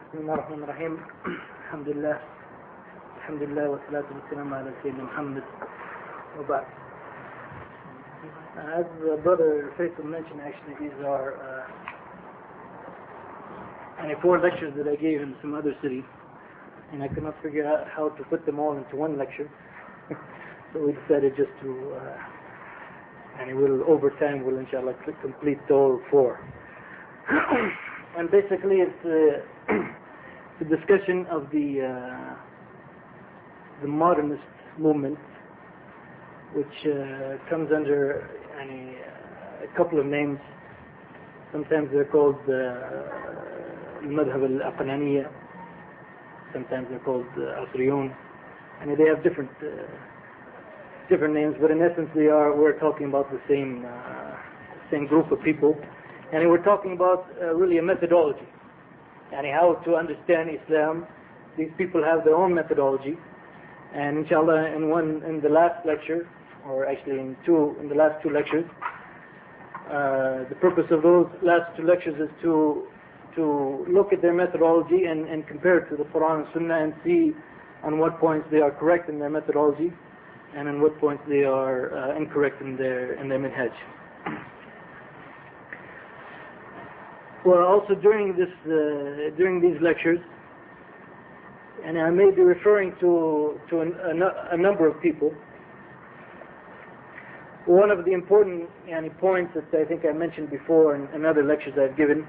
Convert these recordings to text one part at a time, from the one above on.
بسم الله الرحمن الرحيم. الحمد لله والصلاة والسلام على سيدنا Muhammad. وبعد. As Brother Faisal mentioned, actually these are 4 lectures that I gave in some other cities, and I could not figure out how to put them all into one lecture. So we decided just to, over time we'll inshallah complete all 4. And basically it's the discussion of the modernist movement, which comes under a couple of names. Sometimes they're called Madhab al-Aqlaniyya, sometimes they're called Asriyun, and they have different names, but in essence we're talking about the same group of people, and we're talking about really a methodology, and how to understand Islam. These people have their own methodology, and inshallah in the last lecture, or actually in the last 2 lectures, the purpose of those last 2 lectures is to look at their methodology and compare it to the Quran and Sunnah and see on what points they are correct in their methodology and on what points they are incorrect in their minhaj. Well, also during these lectures, and I may be referring to a number of people. One of the important points that I think I mentioned before in other lectures I've given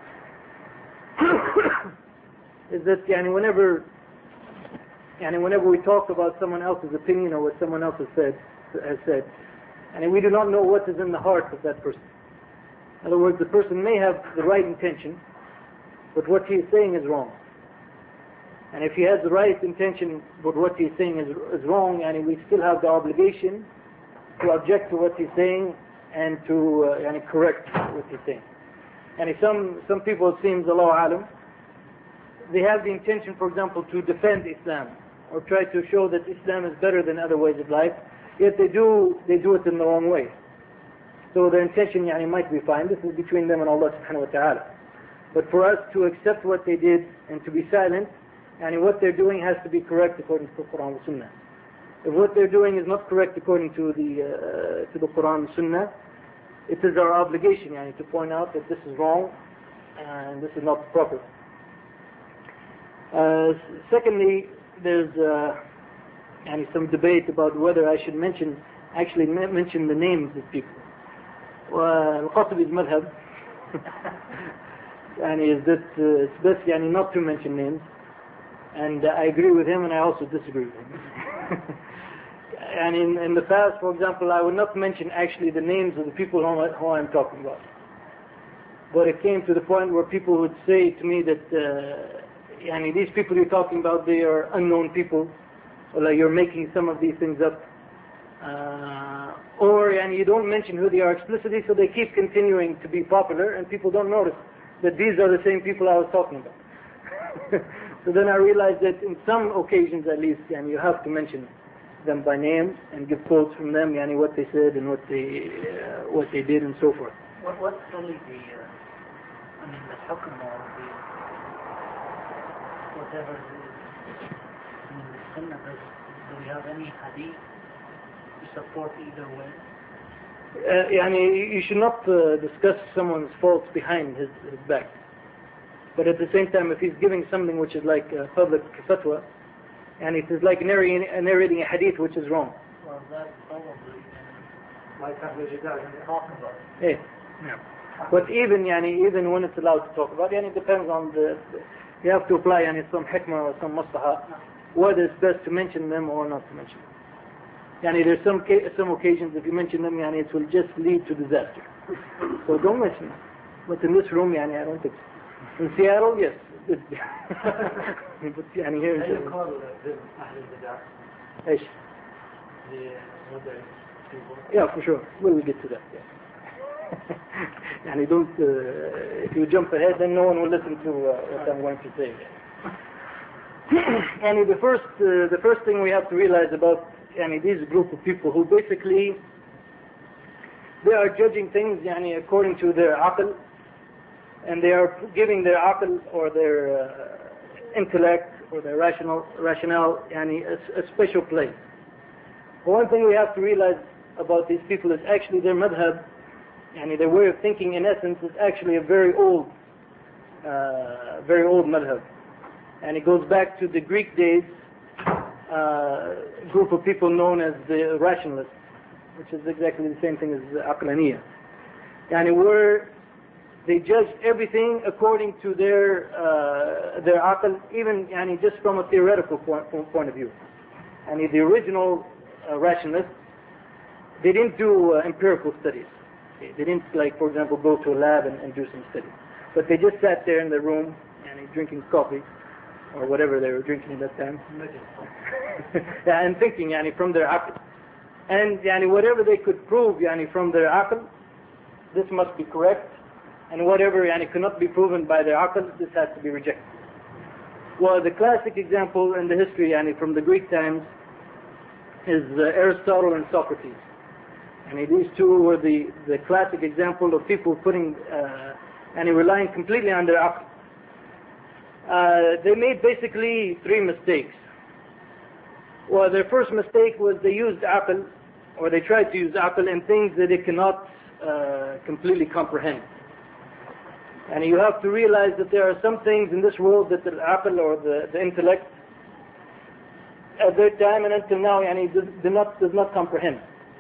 is that whenever we talk about someone else's opinion or what someone else has said, and we do not know what is in the heart of that person. In other words, the person may have the right intention, but what he is saying is wrong. And if he has the right intention, but what he is saying is wrong, and we still have the obligation to object to what he's saying and to correct what he's saying. And some people, it seems, Allahu Alam, they have the intention, for example, to defend Islam or try to show that Islam is better than other ways of life, yet they do it in the wrong way. So their intention might be fine. This is between them and Allah subhanahu wa ta'ala. But for us to accept what they did and to be silent, what they're doing has to be correct according to the Quran and Sunnah. If what they're doing is not correct according to the Quran and Sunnah, it is our obligation to point out that this is wrong and this is not proper. Secondly, there's some debate about whether I should mention the names of people. Al-Qasbi's madhab is that it's best not to mention names, and I agree with him and I also disagree with him. And in the past, for example, I would not mention actually the names of the people who I'm talking about. But it came to the point where people would say to me that these people you're talking about, they are unknown people, or like you're making some of these things up. Or you don't mention who they are explicitly, so they keep continuing to be popular and people don't notice that these are the same people I was talking about. So then I realized that in some occasions at least, you have to mention them by name and give quotes from them, what they said and what they did and so forth. What's really the hukm or the whatever it is? The sunnah, do we have any hadith to support either way? You should not discuss someone's faults behind his back. But at the same time, if he's giving something which is like public fatwa, and it is like narrating a hadith which is wrong. Well, that's probably like talk about. Yeah. But even when it's allowed to talk about, it depends on you have to apply some hikmah or some maslaha, whether it's best to mention them or not to mention them. There's some occasions if you mention them, it will just lead to disaster. So don't mention them. But in this room, I don't think so. In Seattle, yes. But here in you call them Ahl al-Bid'ah? Ish. The other people? Yeah, for sure. We'll get to that. Yeah. Don't. If you jump ahead, then no one will listen to what I'm going to say. The first thing we have to realize about this group of people who basically they are judging things according to their aql, and they are giving their aql or intellect or their rationale a special place. But one thing we have to realize about these people is actually their madhab, their way of thinking in essence is actually a very old madhab. And it goes back to the Greek days, group of people known as the rationalists, which is exactly the same thing as the aqlaniyah. Where they judged everything according to their aql, even just from a theoretical point of view. The original rationalists, they didn't do empirical studies. They didn't, like, for example, go to a lab and do some studies. But they just sat there in their room drinking coffee or whatever they were drinking at that time. And thinking from their aql. And whatever they could prove from their aql, this must be correct. And whatever cannot be proven by their aql, this has to be rejected. Well, the classic example in the history from the Greek times is Aristotle and Socrates. These two were the classic example of people putting relying completely on their aql. They made basically three mistakes. Well, their first mistake was they used aql, or they tried to use aql in things that it cannot completely comprehend. And you have to realize that there are some things in this world that the aql or the intellect at their time and until now does not comprehend.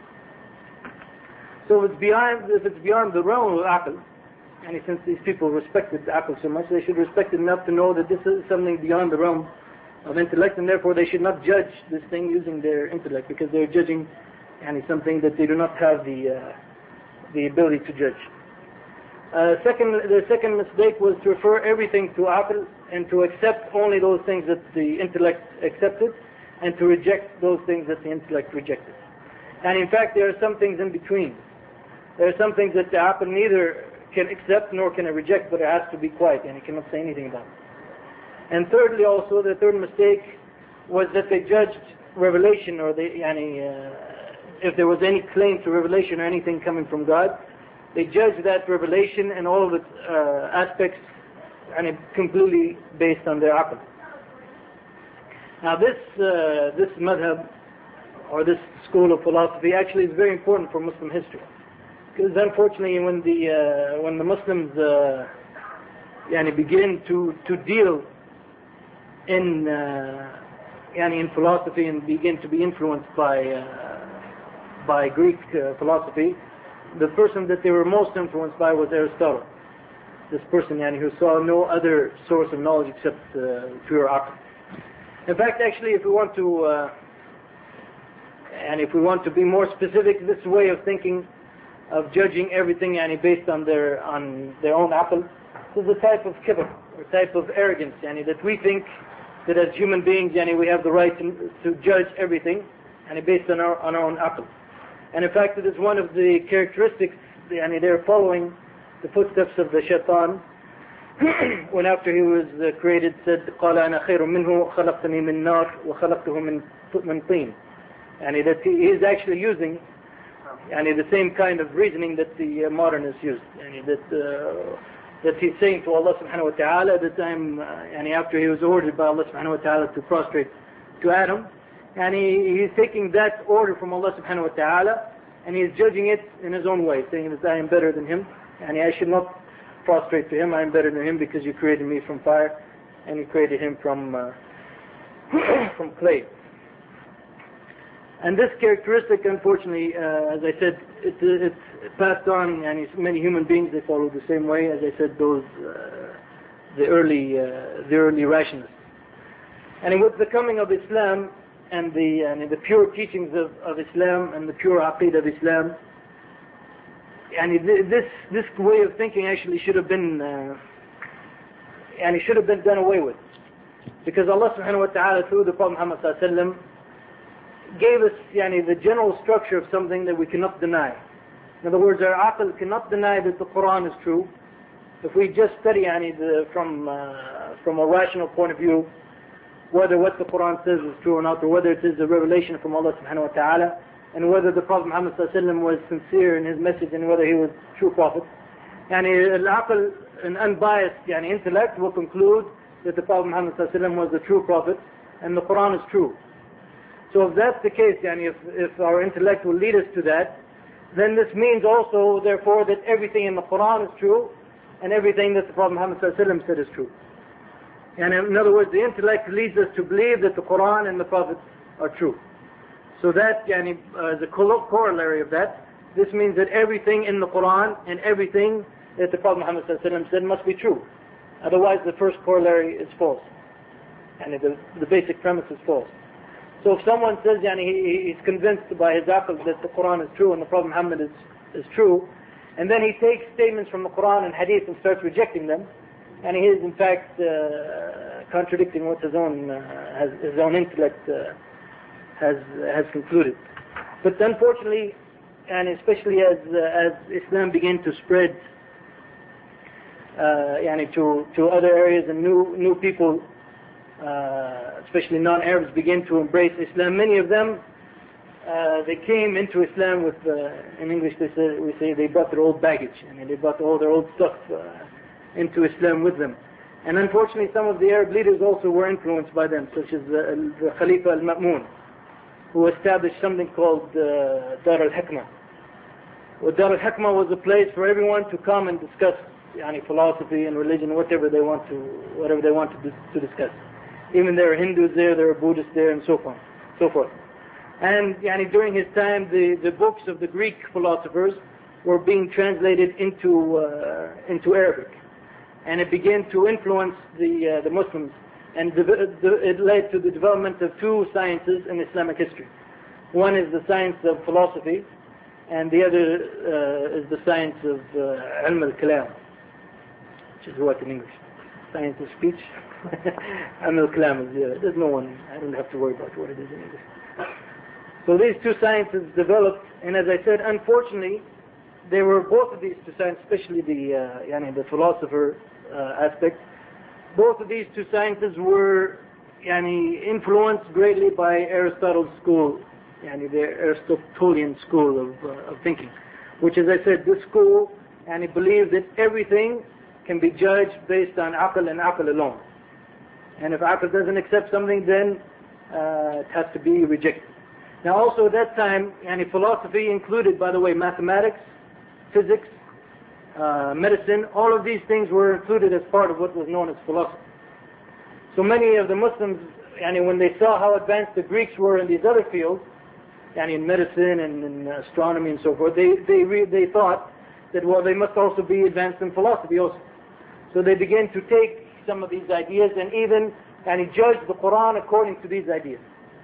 So if it's beyond the realm of aql, since these people respected the aql so much, they should respect it enough to know that this is something beyond the realm of intellect, and therefore they should not judge this thing using their intellect, because they're judging something that they do not have the ability to judge. The second mistake was to refer everything to aql and to accept only those things that the intellect accepted, and to reject those things that the intellect rejected. And in fact, there are some things in between. There are some things that the aql neither can accept nor can it reject, but it has to be quiet and it cannot say anything about it. And thirdly, also, the third mistake was that they judged revelation, or if there was any claim to revelation or anything coming from God, they judged that revelation and all of its aspects completely based on their aql. Now this madhab, or this school of philosophy, actually is very important for Muslim history. Because unfortunately, when the Muslims begin to deal in philosophy and begin to be influenced by Greek philosophy, the person that they were most influenced by was Aristotle. This person who saw no other source of knowledge except pure aql. In fact, actually, if we want to be more specific, this way of thinking, of judging everything based on their own aql, is a type of kibr, or type of arrogance, that we think that as human beings we have the right to judge everything based on our own aql. And in fact, it is one of the characteristics, they're following the footsteps of the shaitan, when after he was created said, قَالَ أَنَا خَيْرٌ مِّنْهُ خَلَقْتَنِي مِنْ نَارٍ وَخَلَقْتُهُ مِنْ طِينٍ. That he is actually using the same kind of reasoning that the modernists use, that he's saying to Allah subhanahu wa ta'ala at the time, after he was ordered by Allah subhanahu wa ta'ala to prostrate to Adam, he's taking that order from Allah subhanahu wa ta'ala and he's judging it in his own way, saying that I am better than him, I should not prostrate to him, I am better than him because you created me from fire and you created him from clay. And this characteristic, unfortunately, as I said, it's passed on, many human beings, they follow the same way, as I said, the early rationalists. And with the coming of Islam and the pure teachings of Islam and the pure aqeedah of Islam, this way of thinking actually should have been done away with, because Allah subhanahu wa ta'ala through the Prophet Muhammad sallallahu alaihi wasallam gave us the general structure of something that we cannot deny. In other words, our aql cannot deny that the Quran is true. If we just study from a rational point of view, whether what the Quran says is true or not, or whether it is a revelation from Allah subhanahu wa ta'ala, and whether the Prophet Muhammad sallallahu alaihi wasallam was sincere in his message, and whether he was a true prophet, al-aql, an unbiased intellect will conclude that the Prophet Muhammad ﷺ was the true Prophet and the Quran is true. So if that's the case, if our intellect will lead us to that, then this means also, therefore, that everything in the Quran is true and everything that the Prophet Muhammad ﷺ said is true. And in other words, the intellect leads us to believe that the Quran and the Prophet are true. So that, the corollary of that, this means that everything in the Quran and everything that the Prophet Muhammad ﷺ said must be true. Otherwise, the first corollary is false. And the basic premise is false. So if someone says he's convinced by his aql that the Quran is true and the Prophet Muhammad is true, and then he takes statements from the Quran and Hadith and starts rejecting them, and he is in fact contradicting what his own intellect has concluded. But unfortunately, and especially as Islam began to spread to other areas and new people, especially non-Arabs, begin to embrace Islam. Many of them, they came into Islam with, in English we say they brought their old baggage, and they brought all their old stuff into Islam with them. And unfortunately, some of the Arab leaders also were influenced by them, such as the Khalifa al-Ma'mun, who established something called Dar al-Hikmah. Well, Dar al-Hikmah was a place for everyone to come and discuss philosophy and religion, whatever they want to discuss. Even there are Hindus there are Buddhists there, and so forth. And during his time, the books of the Greek philosophers were being translated into Arabic, and it began to influence the Muslims, and it led to the development of two sciences in Islamic history. One is the science of philosophy, and the other is the science of ilm al-kalam, which is what in English? Science of speech. Ilm al-kalam is, there's no one, I don't have to worry about what it is in English. So these two sciences developed, and as I said, unfortunately, they were both of these two sciences, especially the philosopher aspect. Both of these two sciences were influenced greatly by Aristotle's school, the Aristotelian school of thinking, which, as I said, this school believed that everything can be judged based on aql and aql alone. And if aql doesn't accept something, then it has to be rejected. Now also at that time, philosophy included, by the way, mathematics, physics, medicine. All of these things were included as part of what was known as philosophy. So many of the Muslims, when they saw how advanced the Greeks were in these other fields, in medicine and in astronomy and so forth, they thought that, well, they must also be advanced in philosophy also. So they began to take some of these ideas and even judge the Quran according to these ideas.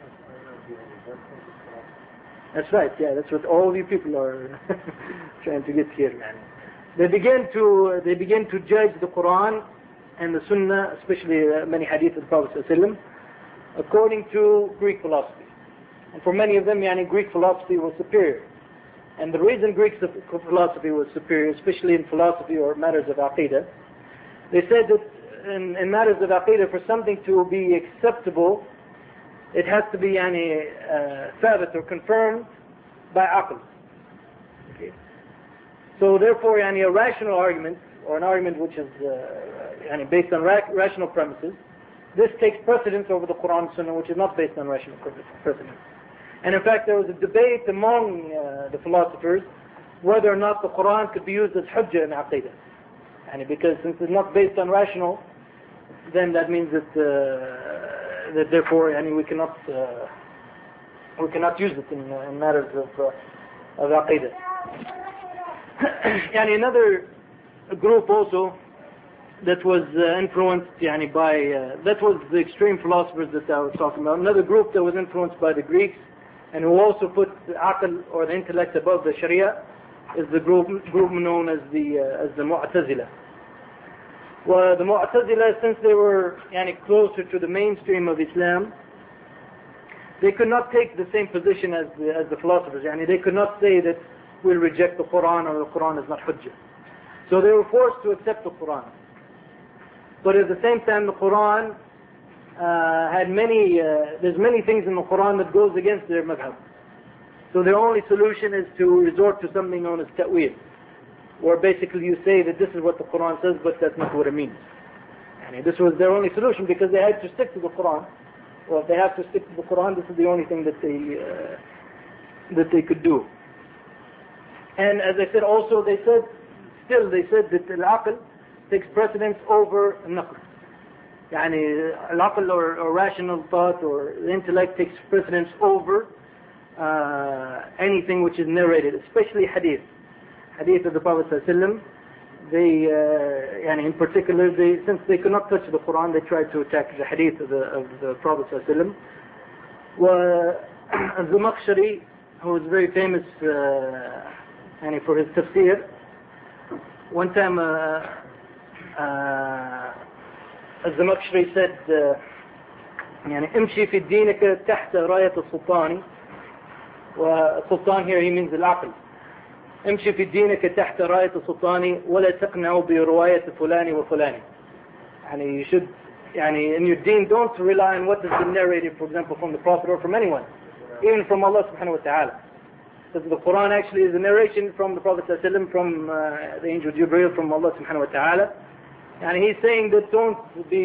That's right, yeah, that's what all you people are trying to get here, man. They begin to judge the Quran and the Sunnah, especially many hadith of the Prophet ﷺ, according to Greek philosophy. And for many of them, Greek philosophy was superior. And the reason Greek philosophy was superior, especially in philosophy or matters of aqidah, they said that in matters of aqidah, for something to be acceptable, it has to be thabit or confirmed by aql. Okay. So therefore, a rational argument, or an argument which is based on rational premises, this takes precedence over the Quran and Sunnah, which is not based on rational precedence. And in fact, there was a debate among the philosophers whether or not the Quran could be used as hujjah in aqidah. Because since it's not based on rational, then that means that therefore we cannot use it in matters of aqidah. Another group also that was influenced by that was the extreme philosophers that I was talking about. Another group that was influenced by the Greeks and who also put the aql or the intellect above the sharia is the group known as the Mu'tazila. Well, the Mu'tazila, since they were closer to the mainstream of Islam, they could not take the same position as the philosophers. They could not say that we'll reject the Quran or the Quran is not hujjah. So they were forced to accept the Quran. But at the same time, the Quran had there's many things in the Quran that goes against their madhab. So their only solution is to resort to something known as ta'wil, where basically you say that this is what the Quran says, but that's not what it means. And this was their only solution because they had to stick to the Quran. Well, if they have to stick to the Quran, this is the only thing that they could do. And as I said, also they said that al-aql takes precedence over al-naql. Yani al-aql or rational thought or the intellect takes precedence over anything which is narrated, especially hadith. Hadith of the Prophet ﷺ, they, in particular, since they could not touch the Quran, they tried to attack the hadith of the Prophet ﷺ. Az-Zamakhshari, who was very famous for his tafsir, one time Az-Zamakhshari said, امشي في دينك تحت راية السلطان. والسلطان here he means العقل. امشي في دينك تحت راية السلطان ولا تقنع برواية فلان وفلان. You should, in your deen, don't rely on what has been narrated, for example, from the Prophet or from anyone, even from Allah subhanahu wa ta'ala. Because the Quran actually is a narration from the Prophet ﷺ, from the angel Jibreel, from Allah subhanahu wa ta'ala. And he's saying that don't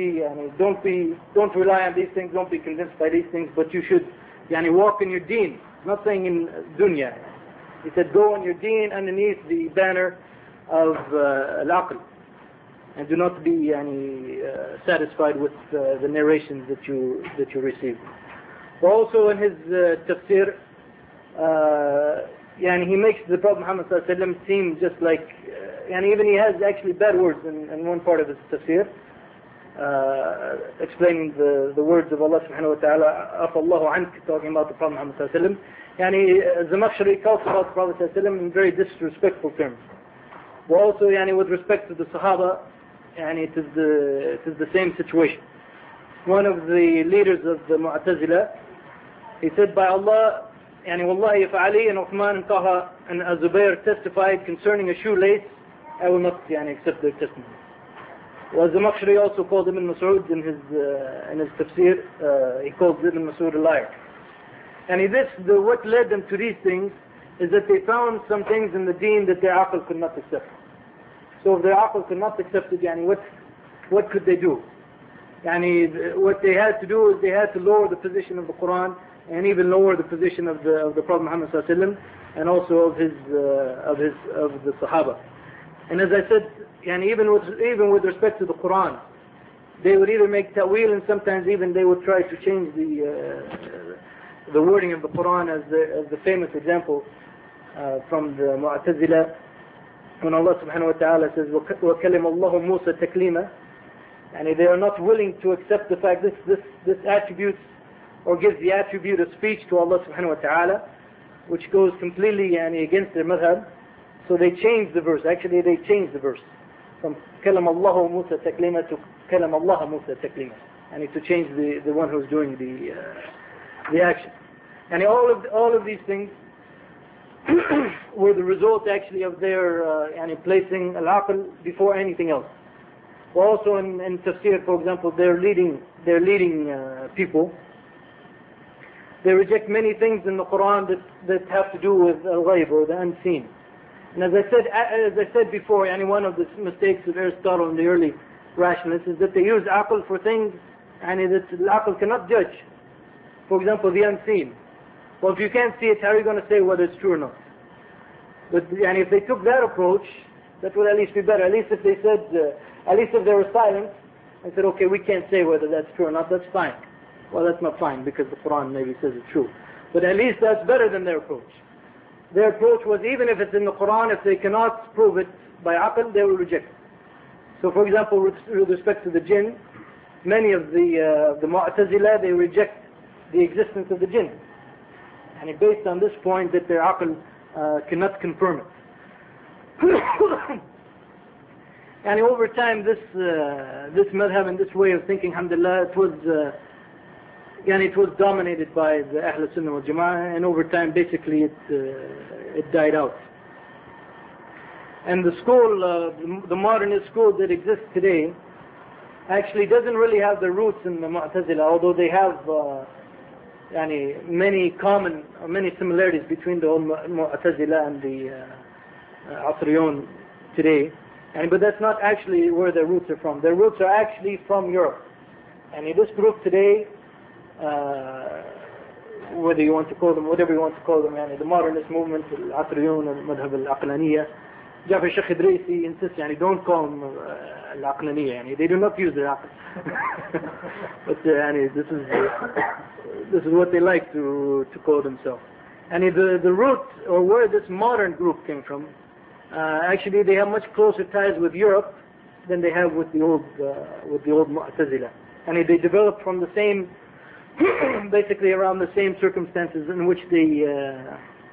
rely on these things, don't be convinced by these things, but you should walk in your deen. Not saying in dunya. He said go on your deen underneath the banner of al-aql, and do not be satisfied with the narrations that you receive. Also in his tafsir, he makes the Prophet Muhammad ﷺ seem just like, even he has actually bad words in one part of his tafsir, explaining the words of Allah subhanahu wa ta'ala, afallahu ank, talking about the Prophet Muhammad ﷺ. Zamakhshari talks about the Prophet ﷺ in very disrespectful terms. But also, with respect to the Sahaba, it is the same situation. One of the leaders of the Mu'tazila, he said, by Allah, wallahi, if Ali and Uthman and Taha and Az-Zubayr testified concerning a shoelace, I will not accept their testimony. Well, Zamakhshari also called Ibn Mas'ud in his tafsir, he called Ibn Mas'ud a liar. What led them to these things is that they found some things in the deen that their aql could not accept. So if their aql could not accept it, what could they do? What they had to do is they had to lower the position of the Quran and even lower the position of the Prophet Muhammad ﷺ and also of the Sahaba. And as I said, even with respect to the Quran, they would either make ta'wil, and sometimes even they would try to change the wording of the Quran, as the famous example from the Mu'tazila, when Allah subhanahu wa ta'ala says, وَكَلِمَ اللَّهُ مُوسَى تَكْلِيمًا, and they are not willing to accept the fact this attributes or gives the attribute of speech to Allah subhanahu wa ta'ala, which goes completely against their madhab. So they changed the verse. Actually, they changed the verse from كَلَمَ اللَّهُ مُوسَى تَكْلِيمًا to كَلَمَ اللَّهَ مُوسَى تَكْلِيمًا, to change the one who's doing the action. And all of these things were the result actually of their placing al-aql before anything else. Also in tafsir, for example, their leading people, they reject many things in the Quran that have to do with al-ghayb, or the unseen. And as I said before, one of the mistakes of Aristotle and the early rationalists is that they use aql for things that al-aql cannot judge. For example, the unseen. Well, if you can't see it, how are you going to say whether it's true or not? But if they took that approach, that would at least be better. At least if they said, at least if they were silent and said, okay, we can't say whether that's true or not, that's fine. Well, that's not fine because the Quran maybe says it's true. But at least that's better than their approach. Their approach was, even if it's in the Quran, if they cannot prove it by aql, they will reject it. So for example, with respect to the jinn, many of the Mu'tazila, they reject the existence of the jinn. And based on this point that their aql cannot confirm it. And over time, this madhab and this way of thinking, alhamdulillah, it was dominated by the Ahl Sunnah wal Jama'ah, and over time, basically, it died out. And the school, the modernist school that exists today, actually doesn't really have their roots in the Mu'tazila, although they have many similarities between the Mu'tazila and the Asriyun today. But that's not actually where their roots are from. Their roots are actually from Europe. And this group today, whether you want to call them, whatever you want to call them, the modernist movement, Al-Atriyun, Al-Madhab Al-Aqlaniyya, Jafar Sheikh Idrisi insists, don't call them Al-Aqlaniyya, they do not use the Aql. But this is what they like to call themselves. And the root, or where this modern group came from, actually they have much closer ties with Europe than they have with the old Mu'tazila. And they developed from the same, basically around the same circumstances in which the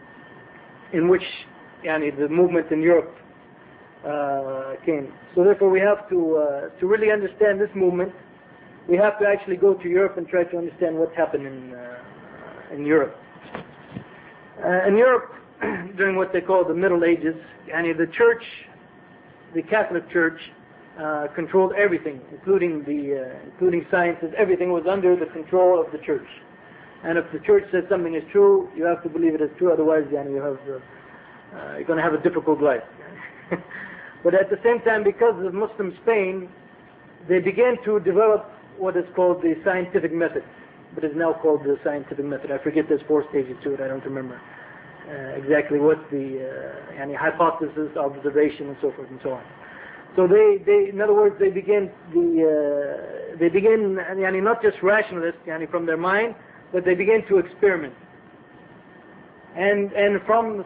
movement in Europe came. So therefore we have to really understand this movement, we have to actually go to Europe and try to understand what happened in Europe. In Europe, during what they call the Middle Ages, the church, the Catholic Church, controlled everything, including sciences. Everything was under the control of the church. And if the church says something is true, you have to believe it is true. Otherwise, you're going to have a difficult life. But at the same time, because of Muslim Spain, they began to develop what is called the scientific method. But it's now called the scientific method. I forget there's 4 stages to it. I don't remember exactly what the hypothesis, observation, and so forth and so on. So they in other words, they begin not just rationalist, from their mind, but they begin to experiment. And from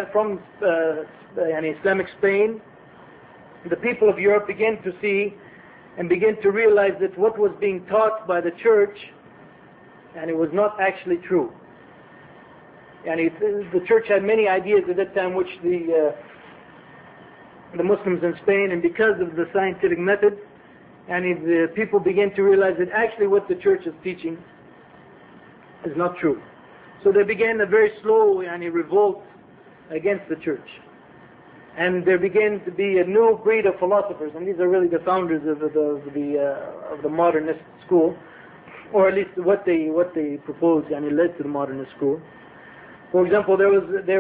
Islamic Spain, the people of Europe began to see and begin to realize that what was being taught by the church, and it was not actually true. And the church had many ideas at that time which the Muslims in Spain, and because of the scientific method, the people began to realize that actually what the church is teaching is not true. So they began a very slow revolt against the church. And there began to be a new breed of philosophers, and these are really the founders of the modernist school, or at least what they proposed led to the modernist school. For example, there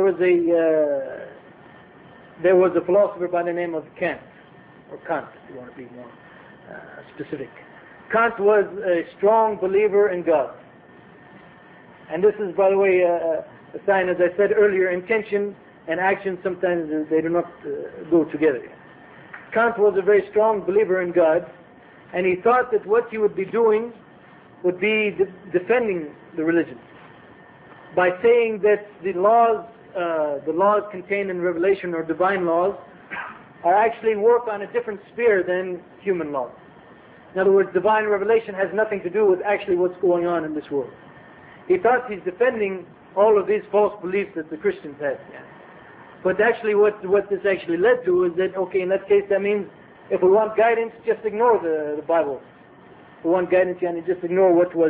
was a philosopher by the name of Kant, or Kant, if you want to be more specific. Kant was a strong believer in God. And this is, by the way, a sign, as I said earlier, intention and action sometimes they do not go together. Kant was a very strong believer in God, and he thought that what he would be doing would be defending the religion by saying that the laws contained in Revelation, or divine laws, are actually work on a different sphere than human laws. In other words, divine revelation has nothing to do with actually what's going on in this world. He thought he's defending all of these false beliefs that the Christians had. But actually what this actually led to is that, okay, in that case, that means if we want guidance, just ignore the Bible. If we want guidance, just ignore what was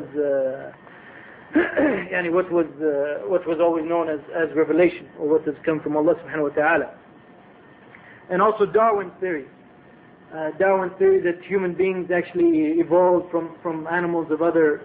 what was always known as revelation, or what has come from Allah subhanahu wa ta'ala. And also Darwin's theory. Darwin's theory that human beings actually evolved from animals of other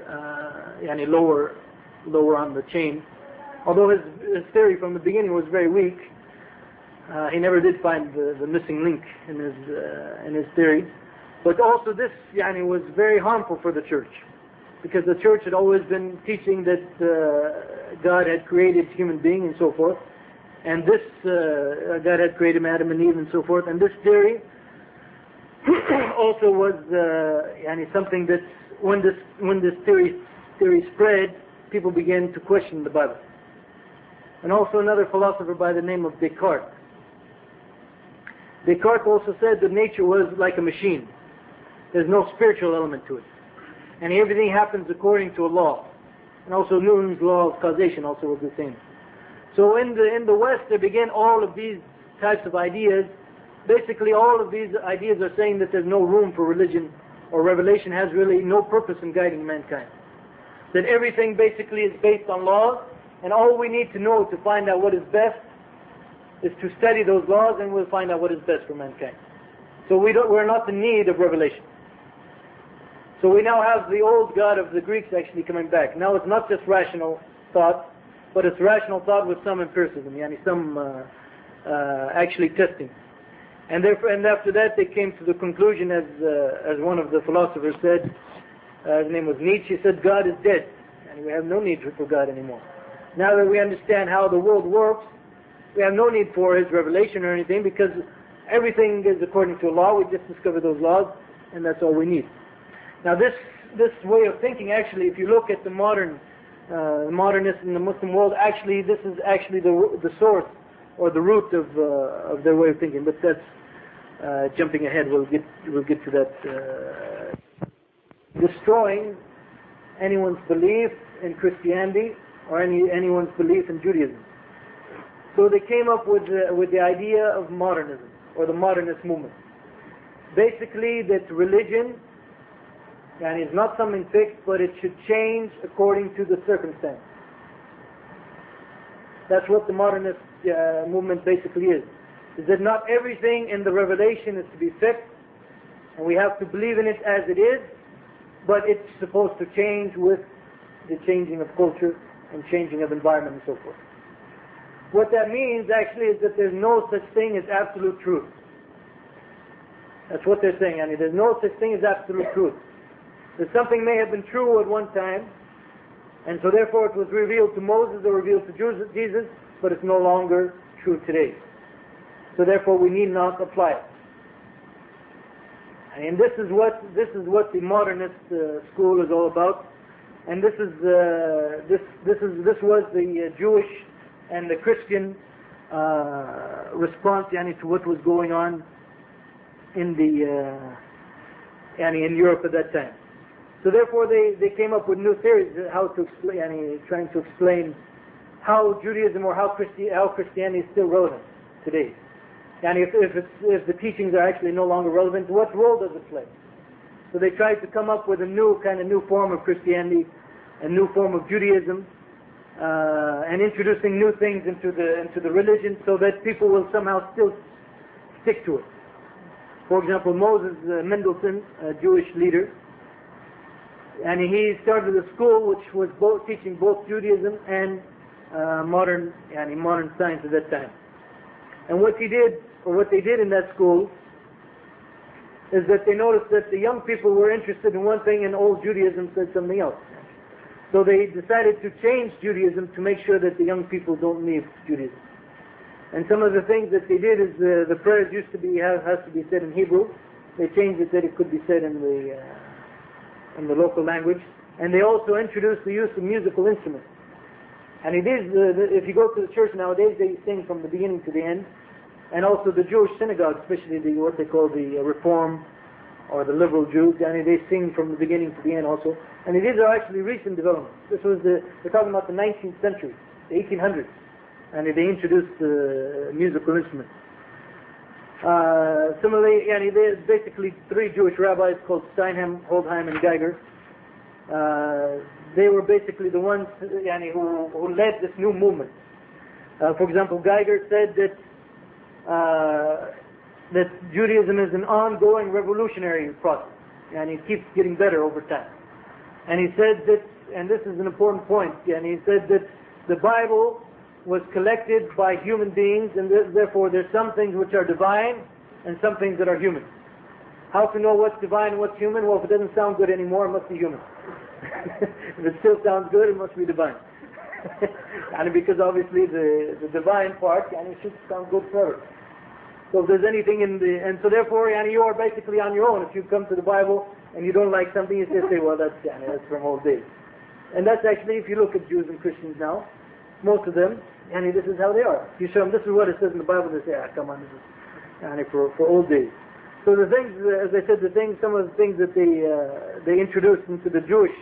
lower on the chain. Although his theory from the beginning was very weak, he never did find the missing link in his theory. But also this was very harmful for the church, because the church had always been teaching that God had created human beings and so forth, and this God had created Adam and Eve and so forth. And this theory also was something that when this theory spread, people began to question the Bible. And also another philosopher by the name of Descartes. Descartes also said that nature was like a machine. There's no spiritual element to it. And everything happens according to a law. And also Newton's law of causation also was the same. So in the West, there began all of these types of ideas. Basically, all of these ideas are saying that there's no room for religion, or revelation has really no purpose in guiding mankind. That everything basically is based on laws, and all we need to know to find out what is best is to study those laws, and we'll find out what is best for mankind. So we're not in need of revelation. So we now have the old God of the Greeks actually coming back. Now it's not just rational thought, but it's rational thought with some empiricism, some actually testing. And after that they came to the conclusion, as one of the philosophers said, his name was Nietzsche, he said, God is dead, and we have no need for God anymore. Now that we understand how the world works, we have no need for his revelation or anything, because everything is according to a law. We just discover those laws, and that's all we need. Now this way of thinking, actually, if you look at the modernists in the Muslim world, actually this is actually the source or the root of their way of thinking. But that's jumping ahead. We'll get to that. Destroying anyone's belief in Christianity or anyone's belief in Judaism. So they came up with the idea of modernism, or the modernist movement. Basically, that religion, and it's not something fixed, but it should change according to the circumstance. That's what the modernist movement basically is that not everything in the revelation is to be fixed, and we have to believe in it as it is, but it's supposed to change with the changing of culture and changing of environment and so forth. What that means actually is that there's no such thing as absolute truth. That's what they're saying. I mean, there's no such thing as absolute truth. That something may have been true at one time, and so therefore it was revealed to Moses or revealed to Jesus, but it's no longer true today. So therefore we need not apply it. And this is what the modernist school is all about. And this was the Jewish and the Christian response to what was going on in in Europe at that time. So therefore they came up with new theories how to explain, trying to explain how Judaism or how Christianity is still relevant today. And if the teachings are actually no longer relevant, what role does it play? So they tried to come up with a new form of Christianity, a new form of Judaism, and introducing new things into the religion so that people will somehow still stick to it. For example, Moses Mendelssohn, a Jewish leader, and he started a school which was teaching both Judaism and modern science at that time. And what they did in that school is that they noticed that the young people were interested in one thing and old Judaism said something else. So they decided to change Judaism to make sure that the young people don't leave Judaism. And some of the things that they did is the prayers used to has to be said in Hebrew. They changed it that it could be said in the local language. And they also introduced the use of musical instruments. And it is, if you go to the church nowadays, they sing from the beginning to the end. And also the Jewish synagogue, especially what they call the Reform or the liberal Jews, and they sing from the beginning to the end also. And these are actually recent developments. We're talking about the 19th century, the 1800s. And they introduced musical instruments. Similarly, there's basically three Jewish rabbis called Steinheim, Holdheim, and Geiger. They were basically the ones who led this new movement. For example, Geiger said that Judaism is an ongoing revolutionary process, and it keeps getting better over time. And he said that, and this is an important point, and he said that the Bible was collected by human beings, and therefore there's some things which are divine and some things that are human. How to know what's divine and what's human? Well, if it doesn't sound good anymore, it must be human. If it still sounds good, it must be divine. And because obviously the divine part, it should sound good forever. So if there's anything and so therefore, you are basically on your own. If you come to the Bible and you don't like something, you say, well, that's from old days. And that's actually, if you look at Jews and Christians now, most of them, this is how they are. If you show them, this is what it says in the Bible, they say, come on, this is for old days. So the things, as I said, some of the things that they introduced into the Jewish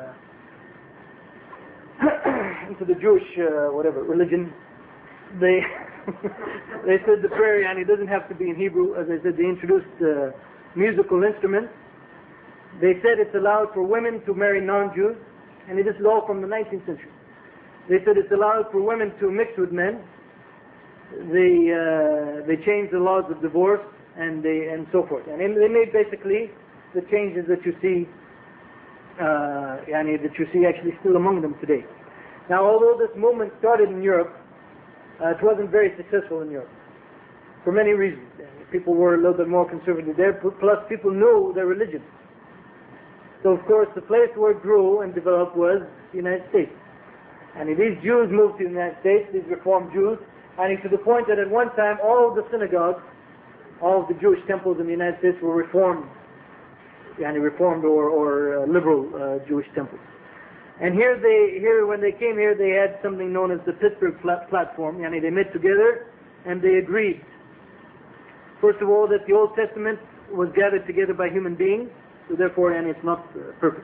religion, they said the prayer, it doesn't have to be in Hebrew. As I said, they introduced musical instruments. They said it's allowed for women to marry non-Jews, and this is all from the 19th century. They said it's allowed for women to mix with men. They changed the laws of divorce and so forth. And they made basically the changes that you see, actually still among them today. Now, although this movement started in Europe, it wasn't very successful in Europe. for many reasons. People were a little bit more conservative there, plus people knew their religion. So of course the place where it grew and developed was the United States. And these Jews moved to the United States, these Reformed Jews, and to the point that at one time all of the synagogues, all of the Jewish temples in the United States were reformed or liberal Jewish temples. And here when they came here, they had something known as the Pittsburgh Platform. They met together and they agreed, first of all, that the Old Testament was gathered together by human beings, so therefore it's not perfect.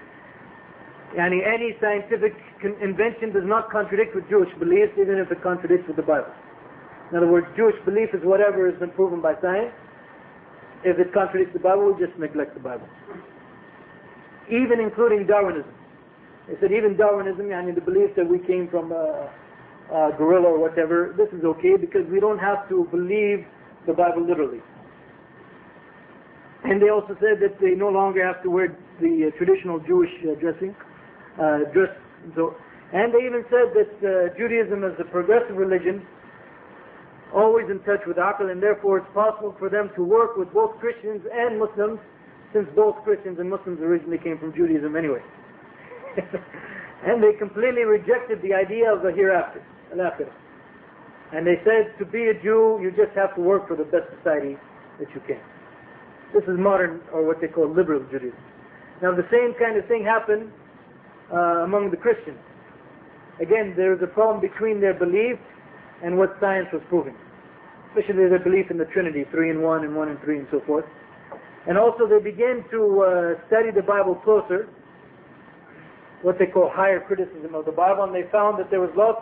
Any scientific invention does not contradict with Jewish beliefs, even if it contradicts with the Bible. In other words, Jewish belief is whatever has been proven by science. If it contradicts the Bible, we just neglect the Bible. Even including Darwinism. They said even Darwinism, the belief that we came from a gorilla or whatever, this is okay because we don't have to believe the Bible literally. And they also said that they no longer have to wear the traditional Jewish dress. And they even said that Judaism is a progressive religion, always in touch with Aql, and therefore it's possible for them to work with both Christians and Muslims, since both Christians and Muslims originally came from Judaism anyway. And they completely rejected the idea of the hereafter, al-akhirah. And they said to be a Jew, you just have to work for the best society that you can. This is modern, or what they call liberal Judaism. Now the same kind of thing happened among the Christians. Again, there is a problem between their belief and what science was proving. Especially their belief in the Trinity, 3 in 1 and 1 in 3 and so forth. And also they began to study the Bible closer, what they call higher criticism of the Bible, and they found that there was lots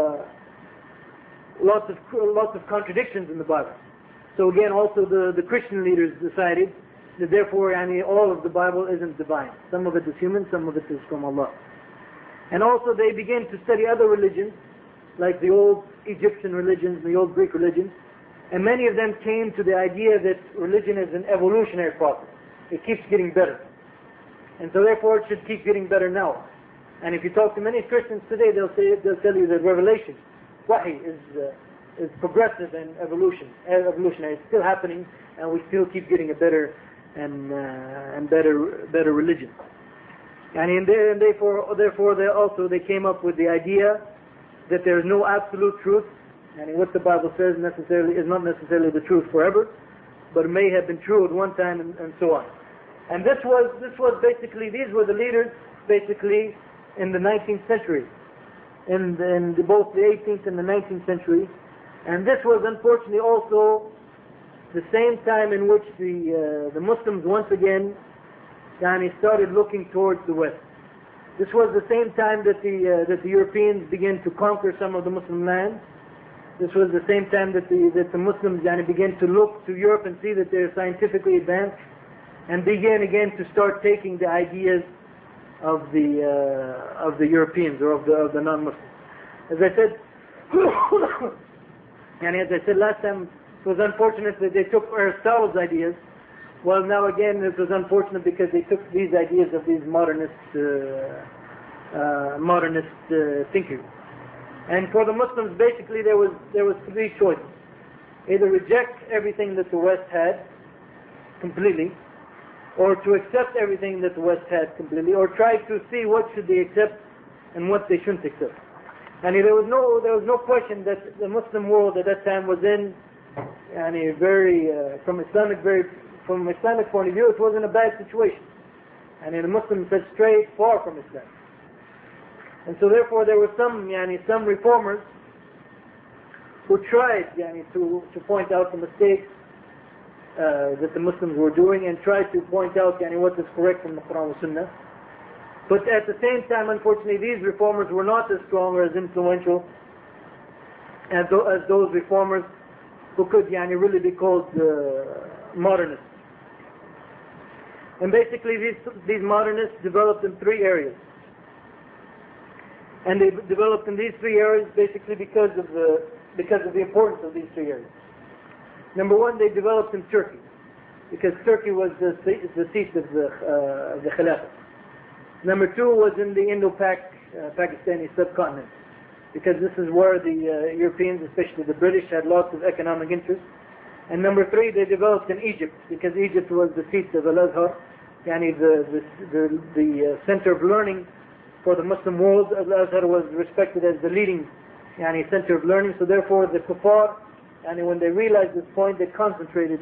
of contradictions in the Bible. So again, also the Christian leaders decided that therefore all of the Bible isn't divine. Some of it is human, some of it is from Allah. And also they began to study other religions, like the old Egyptian religions, the old Greek religions, and many of them came to the idea that religion is an evolutionary process. It keeps getting better. And so therefore it should keep getting better now. And if you talk to many Christians today, they'll tell you that revelation, wahi, is progressive and evolutionary. It's still happening, and we still keep getting a better and better religion. And therefore they came up with the idea that there is no absolute truth, and what the Bible says is not necessarily the truth forever, but it may have been true at one time, and so on. And this was basically, these were the leaders basically in the 19th century, in both the 18th and the 19th century. And this was unfortunately also the same time in which the Muslims once again started looking towards the West. This was the same time that the Europeans began to conquer some of the Muslim lands. This was the same time that the Muslims began to look to Europe and see that they're scientifically advanced, and began again to start taking the ideas of the Europeans or of the non-Muslims. As I said, last time, it was unfortunate that they took Aristotle's ideas. Well, now again, it was unfortunate because they took these ideas of these modernist thinkers. And for the Muslims, basically, there was three choices: either reject everything that the West had completely, or to accept everything that the West had completely, or try to see what should they accept and what they shouldn't accept. And there was no question that the Muslim world at that time was in a very from Islamic point of view, it was in a bad situation. And the Muslims had strayed far from Islam. And so therefore there were some reformers who tried to point out the mistakes that the Muslims were doing, and tried to point out what is correct from the Quran and Sunnah. But at the same time, unfortunately, these reformers were not as strong or as influential as those reformers who could really be called modernists. And basically these modernists developed in three areas. And they developed in these three areas basically because of the importance of these three areas. Number one, they developed in Turkey, because Turkey was the seat of the Khilafah. Number two was in the Indo-Pakistani subcontinent, because this is where the Europeans, especially the British, had lots of economic interest. And number 3, they developed in Egypt, because Egypt was the seat of Al-Azhar, the center of learning for the Muslim world. Al-Azhar was respected as the leading center of learning. So therefore the kuffar, when they realized this point, they concentrated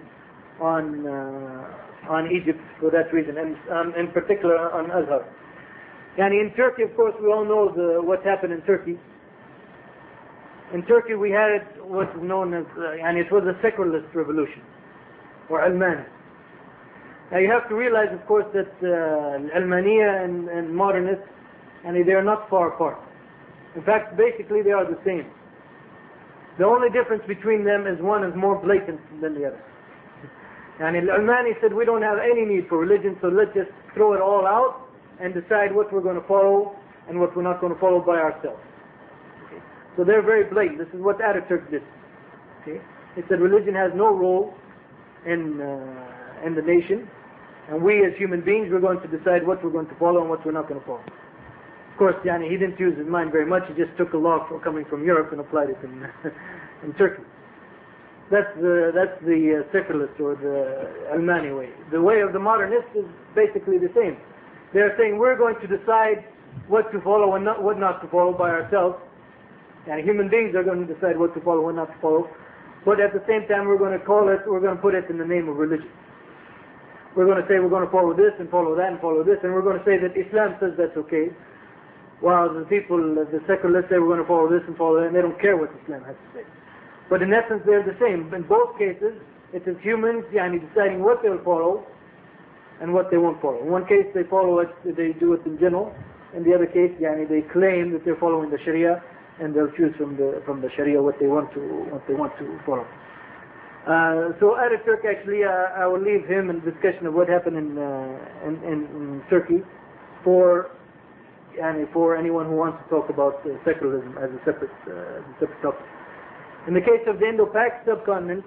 on Egypt for that reason, and in particular on Azhar. In Turkey, of course, we all know what happened in Turkey. In Turkey we had what is known as, it was a secularist revolution, or Almani. Now you have to realize, of course, that Almaniya and modernists, they are not far apart. In fact, basically they are the same. The only difference between them is one is more blatant than the other. Al-Almani said, we don't have any need for religion, so let's just throw it all out and decide what we're going to follow and what we're not going to follow by ourselves. Okay. So they're very blatant. This is what Ataturk did. Okay. He said religion has no role in the nation, and we as human beings, we're going to decide what we're going to follow and what we're not going to follow. Of course, he didn't use his mind very much. He just took a law coming from Europe and applied it in Turkey. That's the secularist or the Almani way. The way of the modernist is basically the same. They're saying we're going to decide what to follow and what not to follow by ourselves. Human beings are going to decide what to follow and not to follow. But at the same time, we're going to put it in the name of religion. We're going to say we're going to follow this and follow that and follow this, and we're going to say that Islam says that's okay. While the secularists say we're going to follow this and follow that, and they don't care what Islam has to say. But in essence, they're the same. In both cases, it is humans deciding what they'll follow and what they won't follow. In one case, they follow it, they do it in general. In the other case, they claim that they're following the Sharia, and they'll choose from the Sharia what they want to follow. So Ataturk, actually, I will leave him in discussion of what happened in Turkey for anyone who wants to talk about secularism as a separate topic. In the case of the Indo-Pak subcontinent,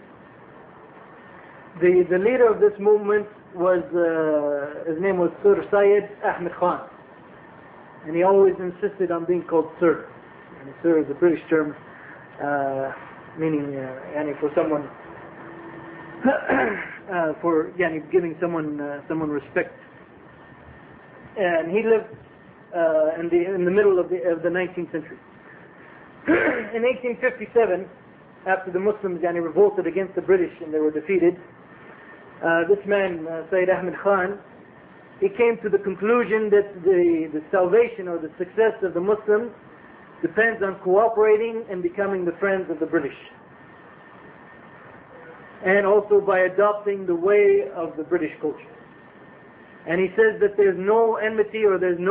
the leader of this movement was, his name was Sir Syed Ahmed Khan. And he always insisted on being called Sir. And Sir is a British term, meaning for someone, for giving someone respect. And he lived in the middle of the 19th century. In 1857, after the Muslims revolted against the British and they were defeated, this man, Syed Ahmed Khan, he came to the conclusion that the salvation or the success of the Muslims depends on cooperating and becoming the friends of the British. And also by adopting the way of the British culture. And he says that there's no enmity or there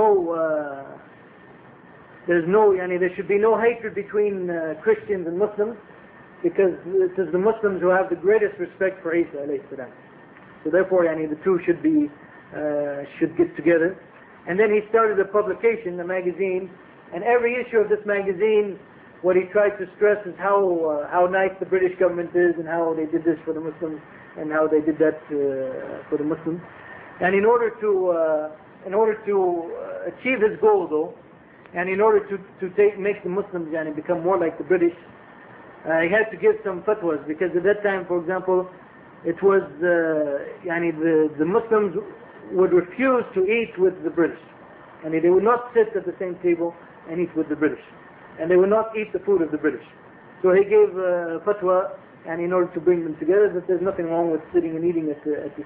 should be no hatred between Christians and Muslims, because it is the Muslims who have the greatest respect for Isa alayhi salam. So therefore the two should get together. And then he started a publication, a magazine, and every issue of this magazine, what he tried to stress is how nice the British government is, and how they did this for the Muslims, and how they did that for the Muslims. And in order to achieve his goal, though, and in order to make the Muslims become more like the British, he had to give some fatwas, because at that time, for example, it was the Muslims would refuse to eat with the British, and they would not sit at the same table and eat with the British, and they would not eat the food of the British. So he gave fatwa, and in order to bring them together, that there's nothing wrong with sitting and eating at the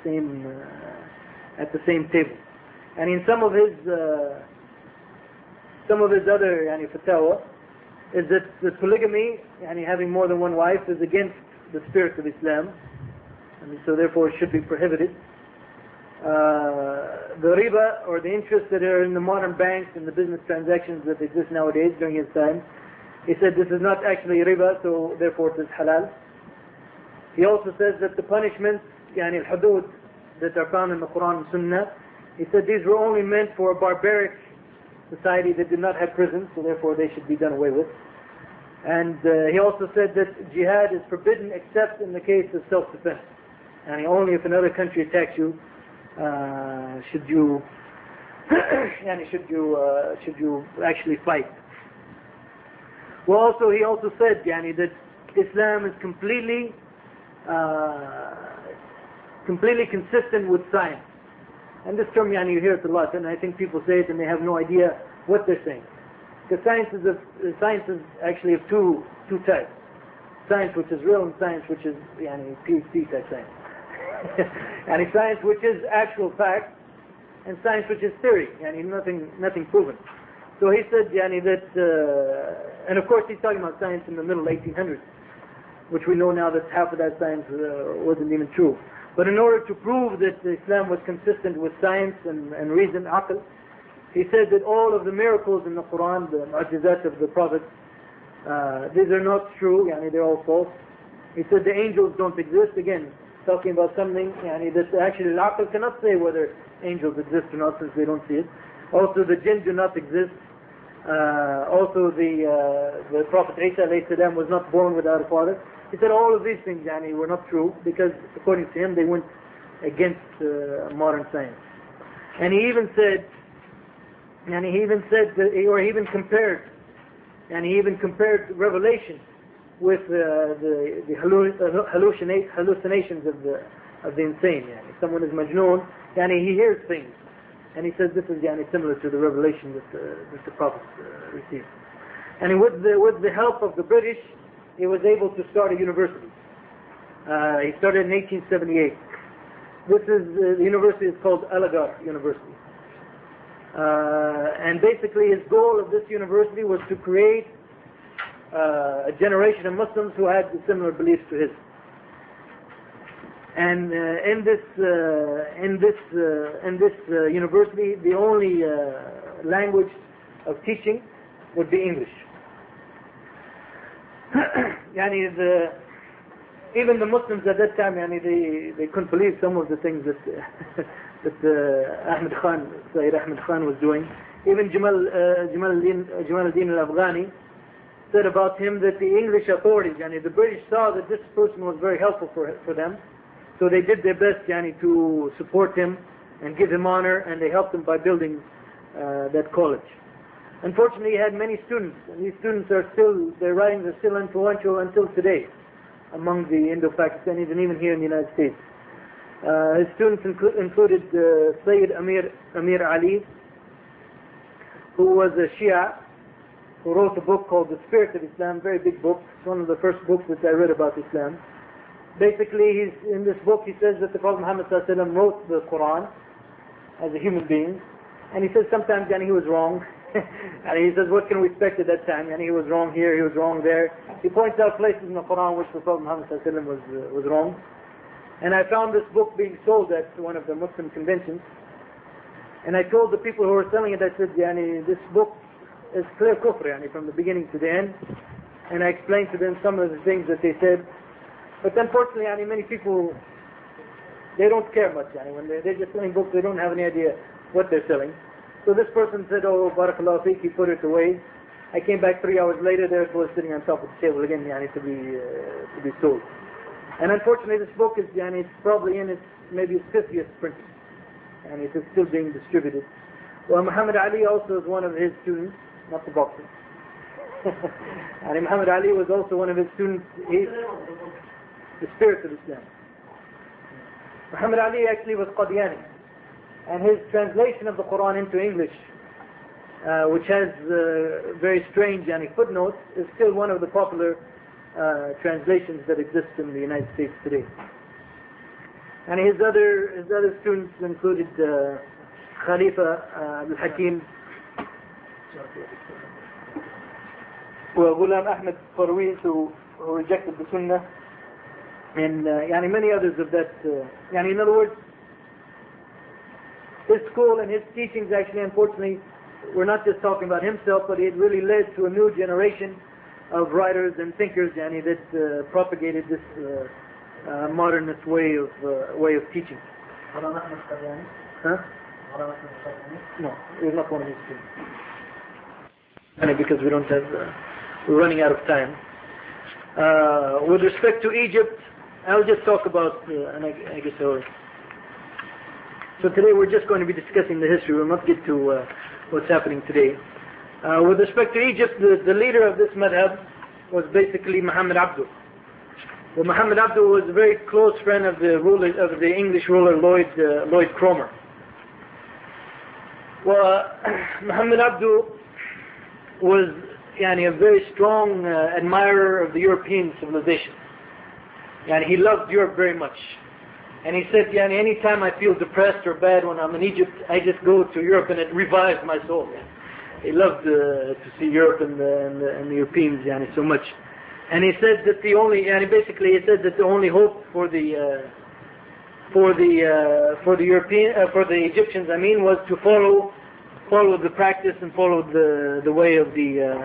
same table. And in some of his other fatwa is that the polygamy, having more than one wife, is against the spirit of Islam, and so therefore it should be prohibited. The riba, or the interests that are in the modern banks and the business transactions that exist nowadays during his time, he said this is not actually riba, so therefore it is halal. He also says that the punishments, al-hudud, that are found in the Quran and Sunnah, he said these were only meant for a barbaric society that did not have prisons, so therefore they should be done away with. And he also said that jihad is forbidden except in the case of self-defense. And only if another country attacks you, should you actually fight. Well, he also said that Islam is completely completely consistent with science. And this term, you hear it a lot, and I think people say it and they have no idea what they're saying. Because science is actually of two types. Science which is real and science which is PhD type science. And science which is actual fact and science which is theory, nothing proven. So he said that, and of course he's talking about science in the middle 1800s, which we know now that half of that science wasn't even true. But in order to prove that Islam was consistent with science and reason, aql, he said that all of the miracles in the Quran, the mu'jizat of the prophets, these are not true, they're all false. He said the angels don't exist, again, talking about something that actually aql cannot say whether angels exist or not since they don't see it. Also the jinn do not exist. Also the Prophet Isa alayhi salam was not born without a father. He said all of these things were not true because according to him they went against modern science. And he even said, he even compared revelation with the hallucinations of the insane. Someone is majnoon, he hears things. And he says this is similar to the revelation that the Prophet received. And with the help of the British, he was able to start a university. He started in 1878. The university is called Al-Azhar University. And basically his goal of this university was to create a generation of Muslims who had similar beliefs to his. And in this university, the only language of teaching would be English. Even the Muslims at that time, they couldn't believe some of the things that Sayyid Ahmed Khan was doing. Even Jamal al-Din al-Afghani said about him that the English authorities, the British saw that this person was very helpful for them. So they did their best to support him and give him honor, and they helped him by building that college. Unfortunately, he had many students, and these students their writings are still influential until today among the Indo-Pakistanis and even here in the United States. His students included Sayyid Amir Ali, who was a Shia, who wrote a book called The Spirit of Islam, very big book. It's one of the first books that I read about Islam. Basically, in this book he says that the Prophet Muhammad ﷺ wrote the Quran as a human being, and he says sometimes he was wrong. And he says, what can we expect at that time? He was wrong here, he was wrong there. He points out places in the Quran which the Prophet Muhammad ﷺ was wrong. And I found this book being sold at one of the Muslim conventions. And I told the people who were selling it, I said, this book is clear kufr, from the beginning to the end. And I explained to them some of the things that they said. But unfortunately, many people, they don't care much. When they're just selling books, they don't have any idea what they're selling. So this person said, oh, barakallahu feek, he put it away. I came back 3 hours later, there it was sitting on top of the table again, to be sold. And unfortunately, this book is, it's probably in maybe its 50th printing. And it is still being distributed. Well, Muhammad Ali also is one of his students, not the boxer. And Muhammad Ali was also one of his students. The Spirit of Islam. Muhammad Ali actually was Qadiani. And his translation of the Quran into English, which has very strange footnotes, is still one of the popular translations that exist in the United States today. And his other students included Khalifa al-Hakim, Ghulam Ahmed Farwiz, who rejected the Sunnah, and many others of that. In other words, his school and his teachings actually, unfortunately, were not just talking about himself, but it really led to a new generation of writers and thinkers that propagated this modernist way of teaching. Huh? No, it was not one of his students. Because we don't have, we're running out of time. With respect to Egypt, I'll just talk about, and I guess so today we're just going to be discussing the history. We'll not get to what's happening today. With respect to Egypt, the leader of this madhab was basically Muhammad Abduh. Well, Muhammad Abdu was a very close friend of the ruler, of the English ruler Lloyd Cromer. Well, Muhammad Abdu was a very strong admirer of the European civilization. And he loved Europe very much. And he said, any time I feel depressed or bad when I'm in Egypt, I just go to Europe and it revives my soul. He loved to see Europe and the Europeans so much. And he said that the only hope for the Egyptians, was to follow the practice and follow the way of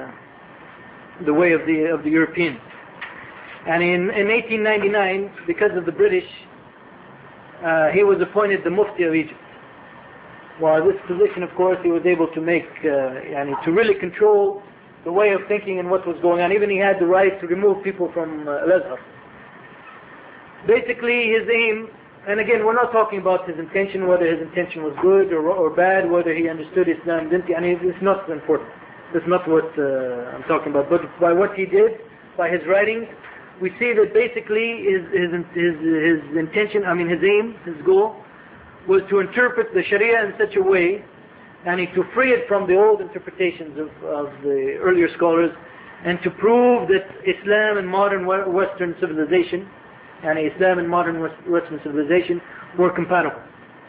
the Europeans. And in 1899, because of the British, he was appointed the Mufti of Egypt. Well, this position, of course, he was able to make, to really control the way of thinking and what was going on. Even he had the right to remove people from Al-Azhar. Basically, his aim, and again, we're not talking about his intention, whether his intention was good or bad, whether he understood Islam, didn't he? It's not important. That's not what I'm talking about. But by what he did, by his writings, we see that basically his intention, his aim, his goal, was to interpret the Sharia in such a way, and to free it from the old interpretations of the earlier scholars, and to prove that Islam and modern Western civilization, were compatible.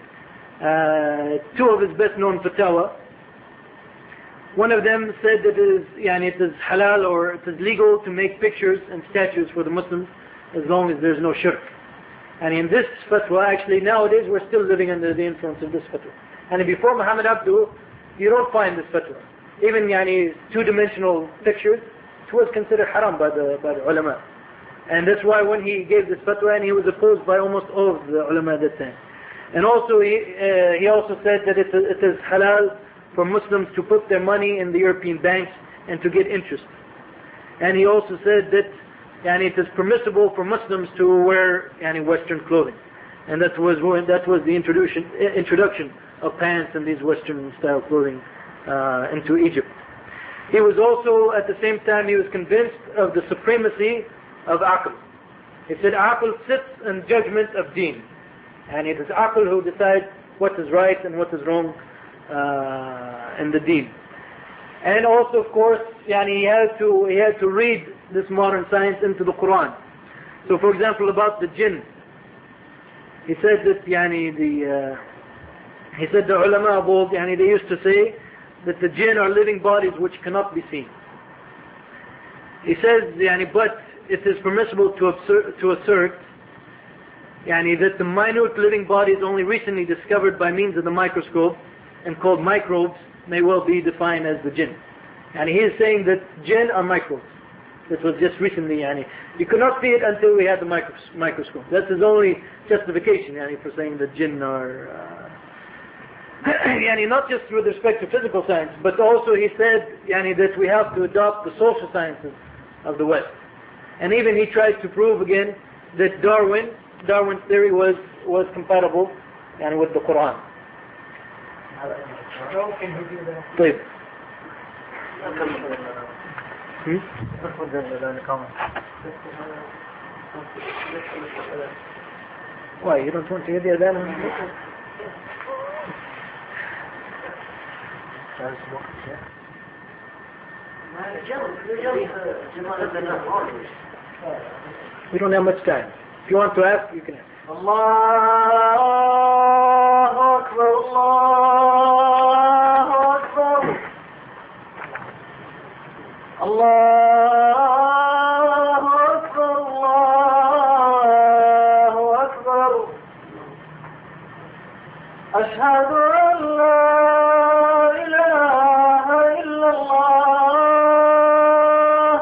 Two of his best-known fatwa. One of them said that it is halal, or it is legal to make pictures and statues for the Muslims as long as there's no shirk. And in this fatwa, actually nowadays we're still living under the influence of this fatwa. And before Muhammad Abdu, you don't find this fatwa. Even two-dimensional pictures, it was considered haram by the ulama. And that's why when he gave this fatwa, and he was opposed by almost all of the ulama at that time. And also he also said that it is halal for Muslims to put their money in the European banks and to get interest. And he also said that it is permissible for Muslims to wear Western clothing. And that was the introduction of pants and these Western style clothing into Egypt. He was also, at the same time, he was convinced of the supremacy of Aql. He said Aql sits in judgment of Deen. And it is Aql who decides what is right and what is wrong in the Deen. And also, of course, he had to read this modern science into the Quran. So, for example, about the jinn, he said that the ulama of old, they used to say that the jinn are living bodies which cannot be seen. He says, but it is permissible to assert that the minute living bodies only recently discovered by means of the microscope and called microbes may well be defined as the jinn. And he is saying that jinn are microbes. This was just recently, you could not see it until we had the microscope. That's his only justification, for saying that jinn are, not just with respect to physical science, but also he said, that we have to adopt the social sciences of the West. And even he tried to prove again that Darwin's theory was compatible, with the Quran. طيب. Why, you don't want to hear the adhan? We don't have much time. If you want to ask, you can ask. Allahu Akbar, Allahu Akbar. Allahu Akbar, Allahu Akbar. Ashhadu an la ilaha illallah.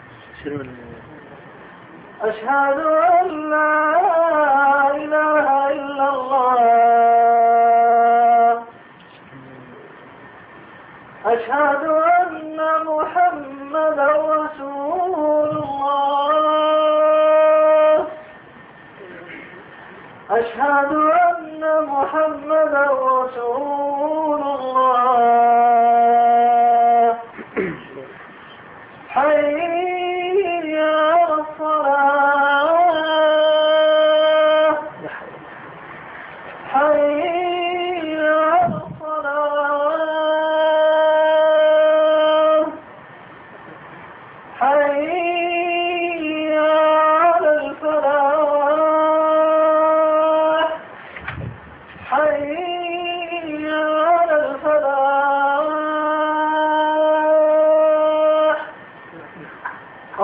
Ashhadu an la ilaha illallah. Ashhadu anna Muhammadan Rasulullah. Ashhadu anna Muhammadan Rasulullah. Hayya ala salah.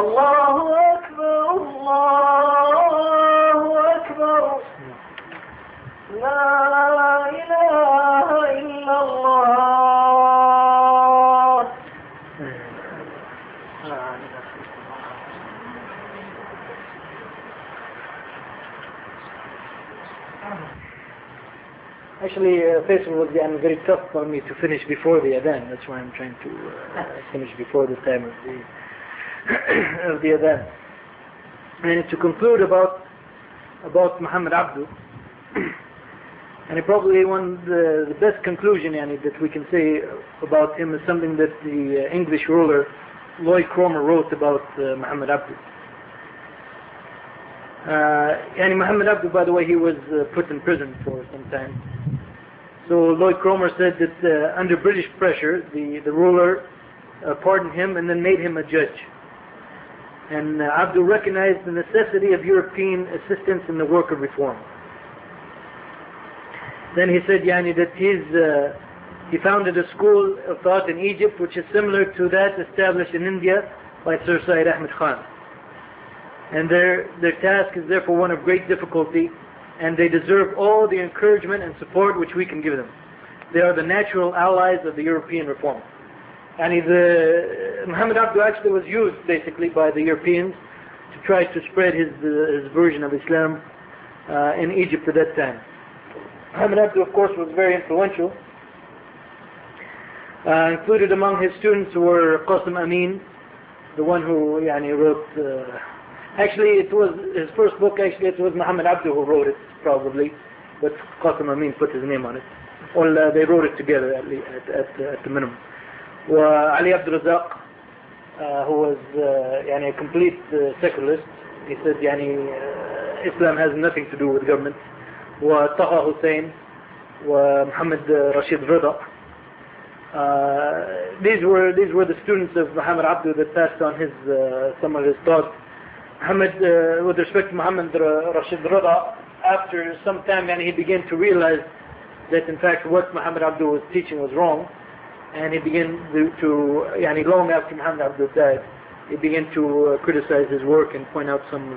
الله أكبر الله أكبر لا إله إلا الله. Actually, Faisal was very tough for me to finish before the Adhan. That's why I'm trying to finish before the time of the of the Adhan. And to conclude about Muhammad Abdu, and probably the best conclusion that we can say about him is something that the English ruler Lloyd Cromer wrote about Muhammad Abdu. Muhammad Abdu, by the way, he was put in prison for some time. So Lloyd Cromer said that under British pressure, the ruler pardoned him and then made him a judge. And Abdu recognized the necessity of European assistance in the work of reform. Then he said that he founded a school of thought in Egypt which is similar to that established in India by Sir Syed Ahmed Khan. And their task is therefore one of great difficulty, and they deserve all the encouragement and support which we can give them. They are the natural allies of the European reform. And Muhammad Abdu actually was used basically by the Europeans to try to spread his version of Islam in Egypt at that time. Muhammad Abdu, of course, was very influential. Included among his students were Qasim Amin, the one who wrote... Actually, it was his first book. Actually, it was Muhammad Abdu who wrote it, probably, but Qasim Amin put his name on it. Or they wrote it together at the minimum. Ali Abdul Razak, who was a complete secularist. He said Islam has nothing to do with government. Taha Hussein, Muhammad Rashid Rida. These were the students of Muhammad Abdu that passed on some of his thoughts. With respect to Muhammad Rashid Rida, after some time he began to realize that in fact what Muhammad Abdu was teaching was wrong, and he began to long after Muhammad Abdu died, he began to criticize his work and point out some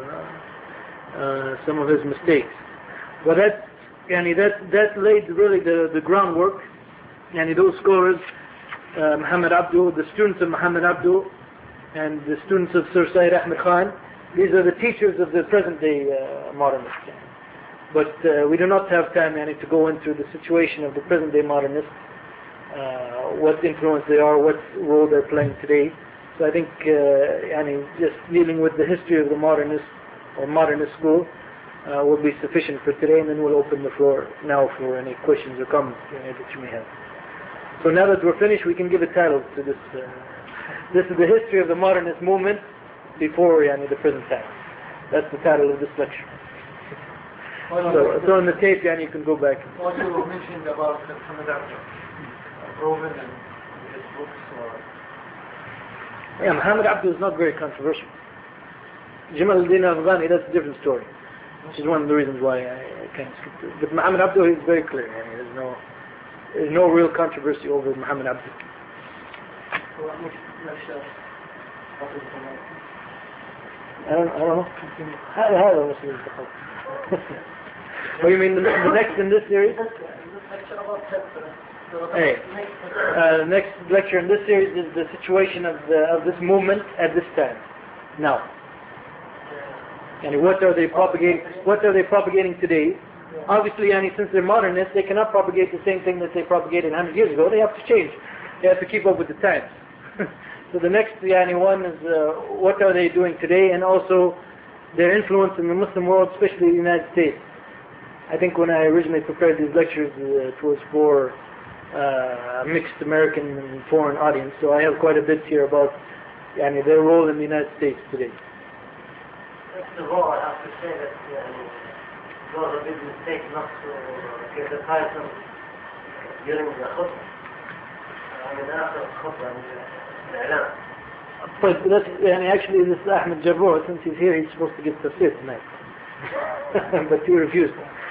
of his mistakes. But that laid really the groundwork, and those scholars, Muhammad Abdu, the students of Muhammad Abdu, and the students of Sir Syed Ahmed Khan, these are the teachers of the present day modernists. But we do not have time to go into the situation of the present day modernists, what influence they are, what role they're playing today. So I think just dealing with the history of the modernist or modernist school will be sufficient for today, and then we'll open the floor now for any questions or comments that you may have. So now that we're finished, we can give a title to this. This is the history of the modernist movement before the present time. That's the title of this lecture. So on the tape, you can go back. What you mentioned about Muhammad Abdu, proven in his books or... Muhammad Abdu is not very controversial. Jamal al-Din al-Afghani, that's a different story, which is one of the reasons why I can't skip it. But Muhammad Abdu is very clear. There's no real controversy over Muhammad Abdu. I don't know. What do you mean, the next in this series? Hey, the next lecture in this series is the situation of this movement at this time. Now, what are they propagating today? Obviously, since they're modernists, they cannot propagate the same thing that they propagated 100 years ago. They have to change. They have to keep up with the times. So the next one is what are they doing today, and also their influence in the Muslim world, especially the United States. I think when I originally prepared these lectures, it was for a mixed American and foreign audience. So I have quite a bit here about their role in the United States today. First of all, I have to say that it was a big mistake not to get the title during the khutbah. After the khutbah, but that's, actually this is Ahmed Jabor. Since he's here, he's supposed to get tafsir tonight. But he refused.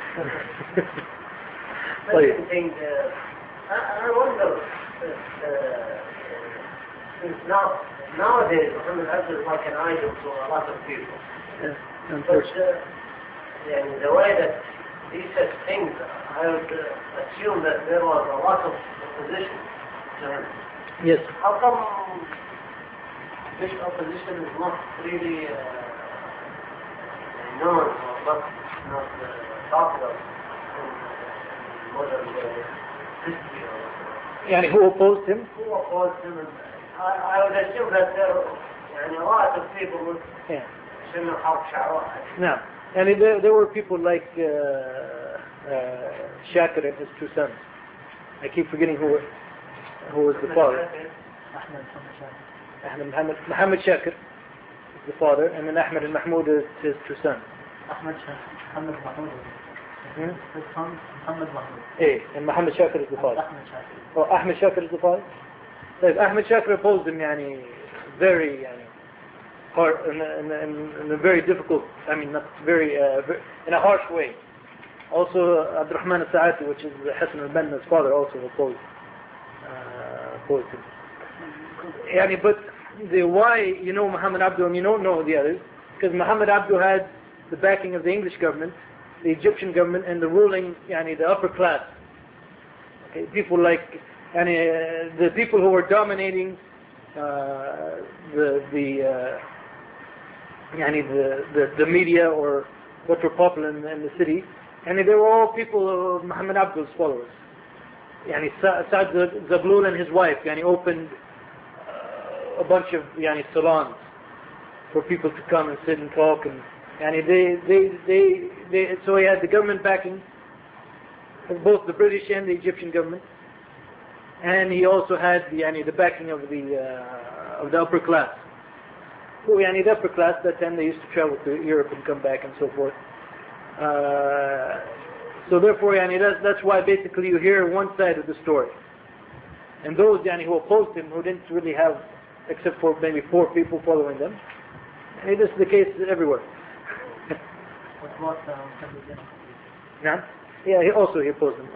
Second thing, I wonder, since now nowadays Muhammad Abdul is like an idol to a lot of people. Yeah, But unfortunately. the way that he said things, I would assume that there was a lot of opposition to him. Yes. How come this opposition is not really known or not talked about in modern history? يعني who opposed him? Who opposed him? I would assume that there are a lot of people would Yeah. شنو حرب شعراء. No. And there were people like Shakir and his two sons. I keep forgetting who was the father. Muhammad Shakir is the father, and then Ahmed and Mahmoud is his two sons. Ahmed Mahmoud. His son, Muhammad Mahmoud. And Muhammad Shakir is the father. Ahmed Shakir. Oh, Ahmed Shakir is the father? طيب, Ahmed Shakir opposed him very hard, in a very difficult, not very, in a harsh way. Also, Abdurrahman al-Sa'ati, which is Hassan al-Banna's father, also opposed him. But why Muhammad Abdul and you don't know the others? Because Muhammad Abdul had the backing of the English government, the Egyptian government, and the ruling, the upper class. Okay, people like, the people who were dominating the media or what were popular in the city, and they were all people of Muhammad Abdul's followers. Saad Zaghloul and his wife opened a bunch of salons for people to come and sit and talk, and so he had the government backing of both the British and the Egyptian government, and he also had the backing of the upper class. So the upper class, that time they used to travel to Europe and come back and so forth. So therefore, that's why basically you hear one side of the story. And those who opposed him, who didn't really have, except for maybe 4 people following them, this is the case everywhere. What Yeah, he opposed him.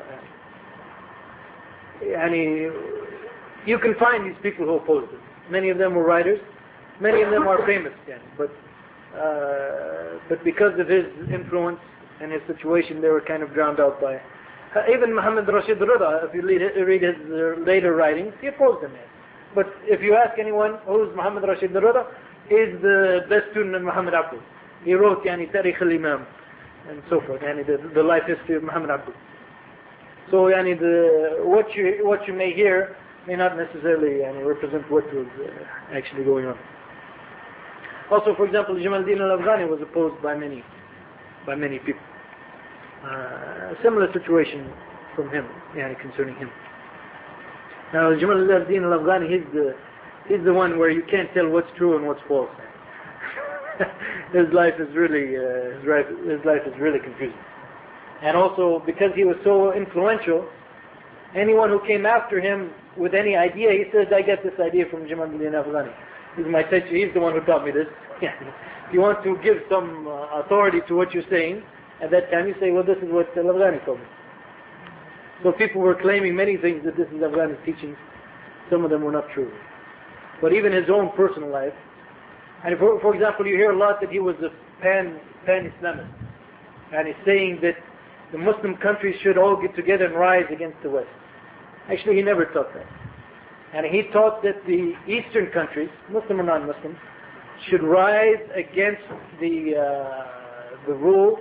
You can find these people who opposed him. Many of them were writers. Many of them are famous, but because of his influence and his situation, they were kind of drowned out by. Even Muhammad Rashid Rida, if you read his later writings, he opposed him. But if you ask anyone who's Muhammad Rashid Rida, he's the best student of Muhammad Abdul. He wrote Tarikh al-Imam and so forth, the life history of Muhammad Abdul. So what you may hear may not necessarily represent what was actually going on. Also, for example, Jamal Din al-Afghani was opposed by many people. Similar situation from him, concerning him. Now, Jamal Din al-Afghani, he's the one where you can't tell what's true and what's false. His life is really confusing. And also, because he was so influential, anyone who came after him with any idea, he says, I get this idea from Jamal Din al-Afghani. He's my teacher, he's the one who taught me this. If you want to give some authority to what you're saying, at that time you say, well, this is what al-Afghani told me. So people were claiming many things that this is Afghani's teachings. Some of them were not true. But even his own personal life, and for example, you hear a lot that he was a pan-Islamist, and he's saying that the Muslim countries should all get together and rise against the West. Actually, he never taught that. And he taught that the Eastern countries, Muslim or non-Muslim, should rise against the rule.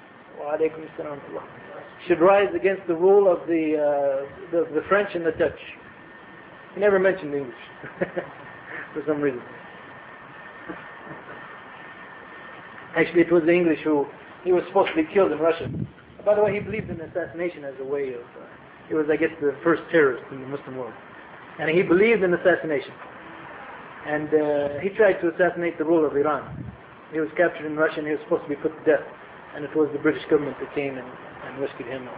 Should rise against the rule of the French and the Dutch. He never mentioned English for some reason. Actually, it was the English he was supposed to be killed in Russia. By the way, he believed in assassination as a way of. He was, I guess, the first terrorist in the Muslim world, and he believed in assassination. And he tried to assassinate the ruler of Iran. He was captured in Russia, and he was supposed to be put to death. And it was the British government that came and rescued him.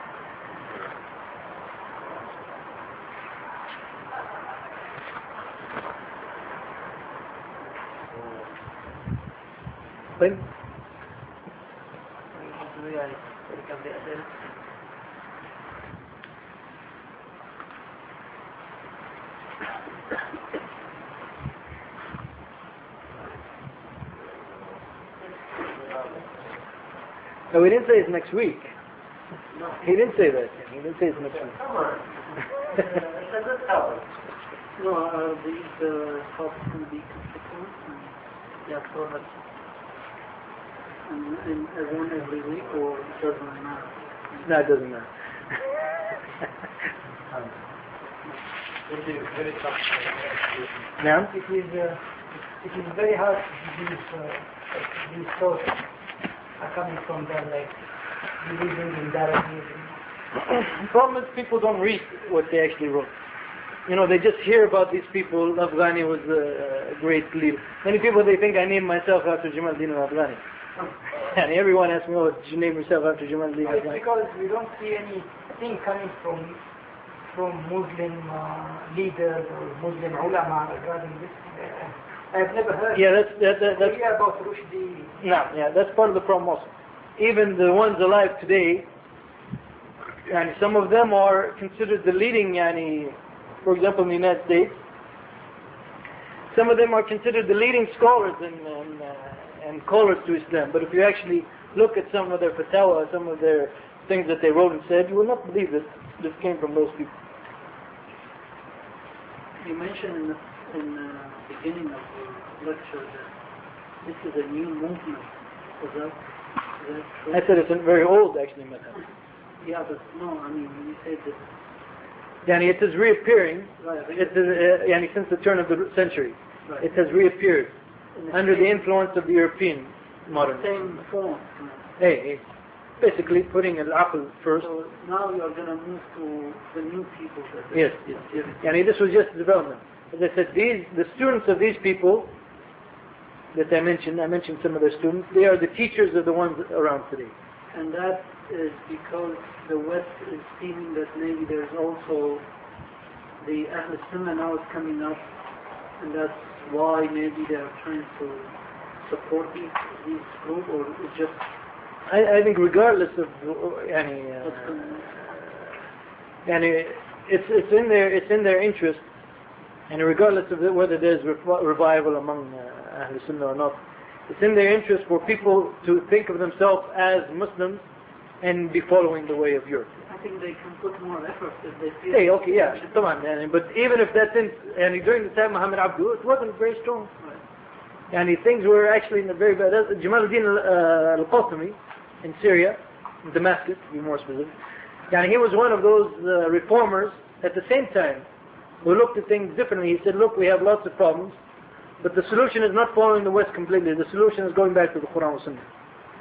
طيب No, he didn't say it's next week. No. He didn't say that. He didn't say it's next week. Come on. It's a good topic. No, these topics will be consequent and yeah, products. And one every week or it doesn't matter? No, it doesn't matter. Now? It is very hard these thoughts are coming from them, like believing in Darwinism. The problem is people don't read what they actually wrote. You know, they just hear about these people. Afghani was a great leader. Many people, they think I named myself after Jamal Din al-Afghani. And everyone asks me, oh, did you name yourself after Jamal Din It's al-Afghani? because we don't see anything coming from Muslim leaders or Muslim ulama regarding this. I've never heard Yeah, that's about Rushdie. no, yeah, that's part of the problem also. Even the ones alive today, and some of them are considered the leading, for example, in the United States, some of them are considered the leading scholars and callers to Islam. But if you actually look at some of their fatwa, some of their things that they wrote and said, you will not believe that this came from those people. You mentioned in the beginning of the lecture that this is a new movement. Is that true? I said it's a very old, actually, madhab. Yeah, but no, I mean, you said that It is reappearing. right, It is, since the turn of the century. right. It has reappeared in the under the same- influence of the European modernism. same form. Hey, basically putting al-aql first. So now you are going to move to the new people. That Yes. This was just development. As I said, the students of these people that I mentioned some of their students, they are the teachers of the ones around today. And that is because the West is feeling that maybe there's also the Ahl Sunnah now is coming up, and that's why maybe they are trying to support these group, or it's just I think regardless of what's going on. it's in their interest, and regardless of whether there's revival among Ahl Sunnah or not, it's in their interest for people to think of themselves as Muslims and be following the way of Europe. I think they can put more effort if they feel. Hey, okay, yeah, come on, but even if that didn't, during the time of Muhammad Abdu, it wasn't very strong. Right. Things were actually in a very bad. Jamal al-Din al-Qasimi in Syria, in Damascus, to be more specific. He was one of those reformers at the same time who looked at things differently. He said, look, we have lots of problems, but the solution is not following the West completely. The solution is going back to the Quran and Sunnah.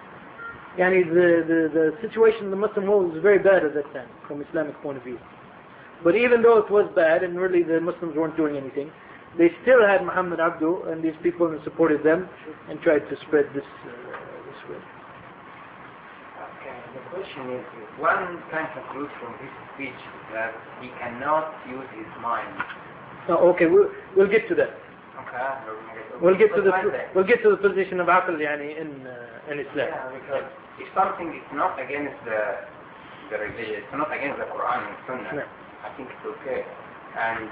The situation in the Muslim world was very bad at that time, from Islamic point of view. But even though it was bad, and really the Muslims weren't doing anything, they still had Muhammad Abdu and these people and supported them and tried to spread this way. Okay, the question is, one can conclude from this speech that he cannot use his mind. Oh, okay, we'll get to that. Okay. We'll get to the position of aql in Islam. Yeah, because if something is not against the religion, it's not against the Quran and Sunnah, No. I think it's okay. And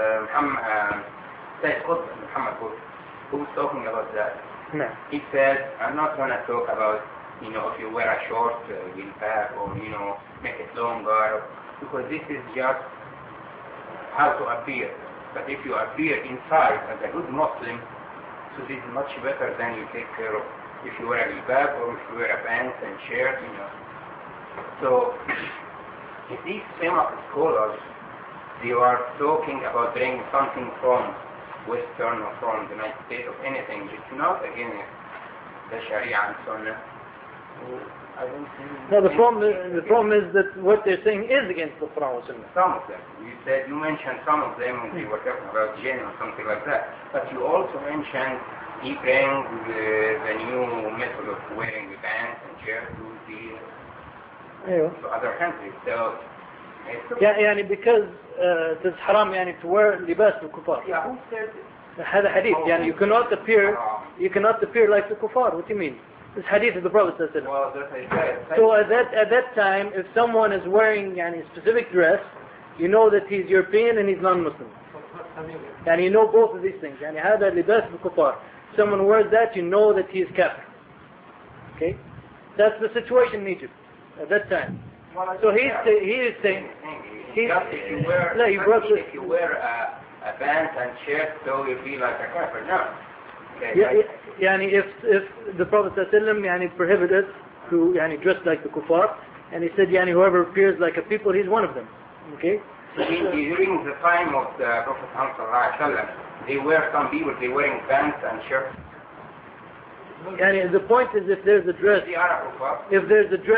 Sayyid Qutb, Muhammad Qutb, who was talking about that, No. he said, I'm not going to talk about, if you wear a short jilbab or, make it longer, because this is just how to appear. But if you appear inside as a good Muslim, so this is much better than you take care of if you wear a jilbab or if you wear a pants and shirt, So, if these famous scholars, they are talking about bringing something from Western or from the United States or anything, it's not against the Sharia and Sunnah. I don't think... No, the problem is that what they're saying is against the Quran and Sunnah. Some of them. You mentioned some of them when you were talking about jinn or something like that. But you also mentioned he brings the new method of wearing the pants and shirt to other countries. So, because it is haram to wear libas al-kuffar. yeah, who said it? هذا hadith. You cannot appear like the kuffar. What do you mean? This hadith of the Prophet ﷺ. Well, that's what I said. So at that time, if someone is wearing a specific dress, you know that he's European and he's non-Muslim. And you know both of these things. هذا لباس الكفار. Someone wears that, you know that he is kafir. Okay? That's the situation in Egypt at that time. So he is saying, if you wear, no, he brought if you wear a pants and shirt, so you feel like a kafir. No. Okay, يعني if the Prophet ﷺ يعني prohibited to يعني dress like the kuffar, and he said يعني whoever appears like a people, he's one of them. Okay. During the time of the Prophet Muhammad, some people wearing pants and shirts. يعني the point is, if there's a dress, if there's a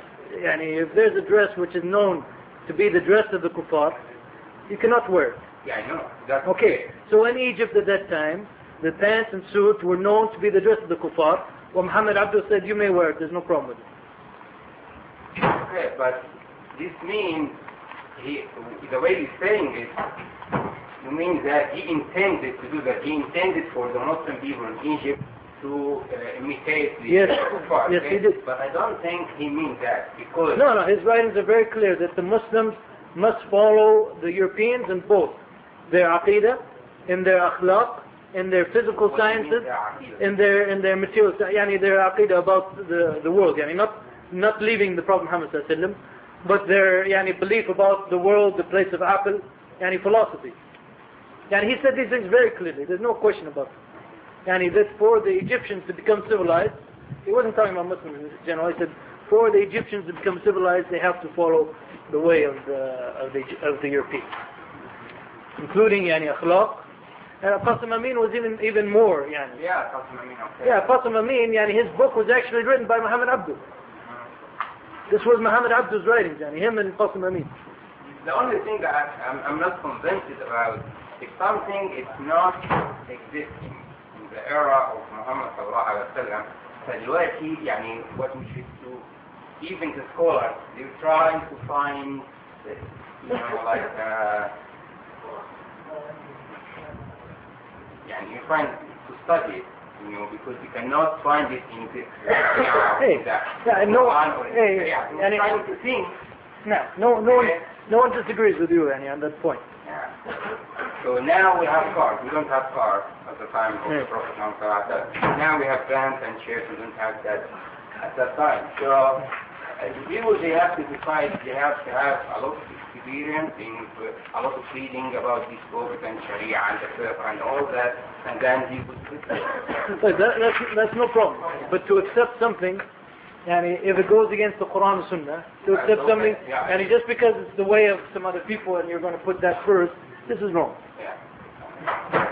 dress which is known to be the dress of the kuffar, you cannot wear it. Yeah, I know. That's okay. So in Egypt at that time, the pants and suit were known to be the dress of the kuffar. Well, Muhammad Abdul said, you may wear it, there's no problem with it. Okay, but this means, the way he's saying it, you mean that he intended to do that. He intended for the Muslim people in Egypt to imitate the kuffar. Yes, he did. But I don't think he means that, because... No, his writings are very clear that the Muslims must follow the Europeans in both their aqidah, in their akhlaq, in their physical sciences, in their material, yani their aqidah about the world, yani not leaving the Prophet Muhammad sallallahu alaihi wasallam, but their yani belief about the world, the place of Apple, yani philosophy. And he said these things very clearly. There's no question about it. And that for the Egyptians to become civilized, he wasn't talking about Muslims in general. He said for the Egyptians to become civilized, they have to follow the way of the Europeans, including yani akhlaq. And Qasim Amin was even more. Yani. Yeah, Qasim Amin. Okay. Yeah, Qasim Amin. Yani his book was actually written by Muhammad Abdul. This was Muhammad Abdul's writings. Yani him and Qasim Amin. The only thing that I'm not convinced about, if something is not existing in the era of Muhammad sallallahu alaihi wasallam, فدلوقتي يعني what we should do, even the scholars, they're trying to find, like. And you find to study it, because you cannot find it in this. Trying to think. No one disagrees with you, Annie, on that point. Yeah. So now we have cars. We don't have cars at the time of the Prophet Muhammad. Now we have pants and chairs. We don't have that at that time. So people, they have to decide. They have to have a lot of experience in a lot of reading about these books and Sharia and the fiqh and all that, and then he would that's no problem. But to accept something, and if it goes against the Quran and Sunnah, to accept something, and just because it's the way of some other people and you're going to put that first, this is wrong. Yeah.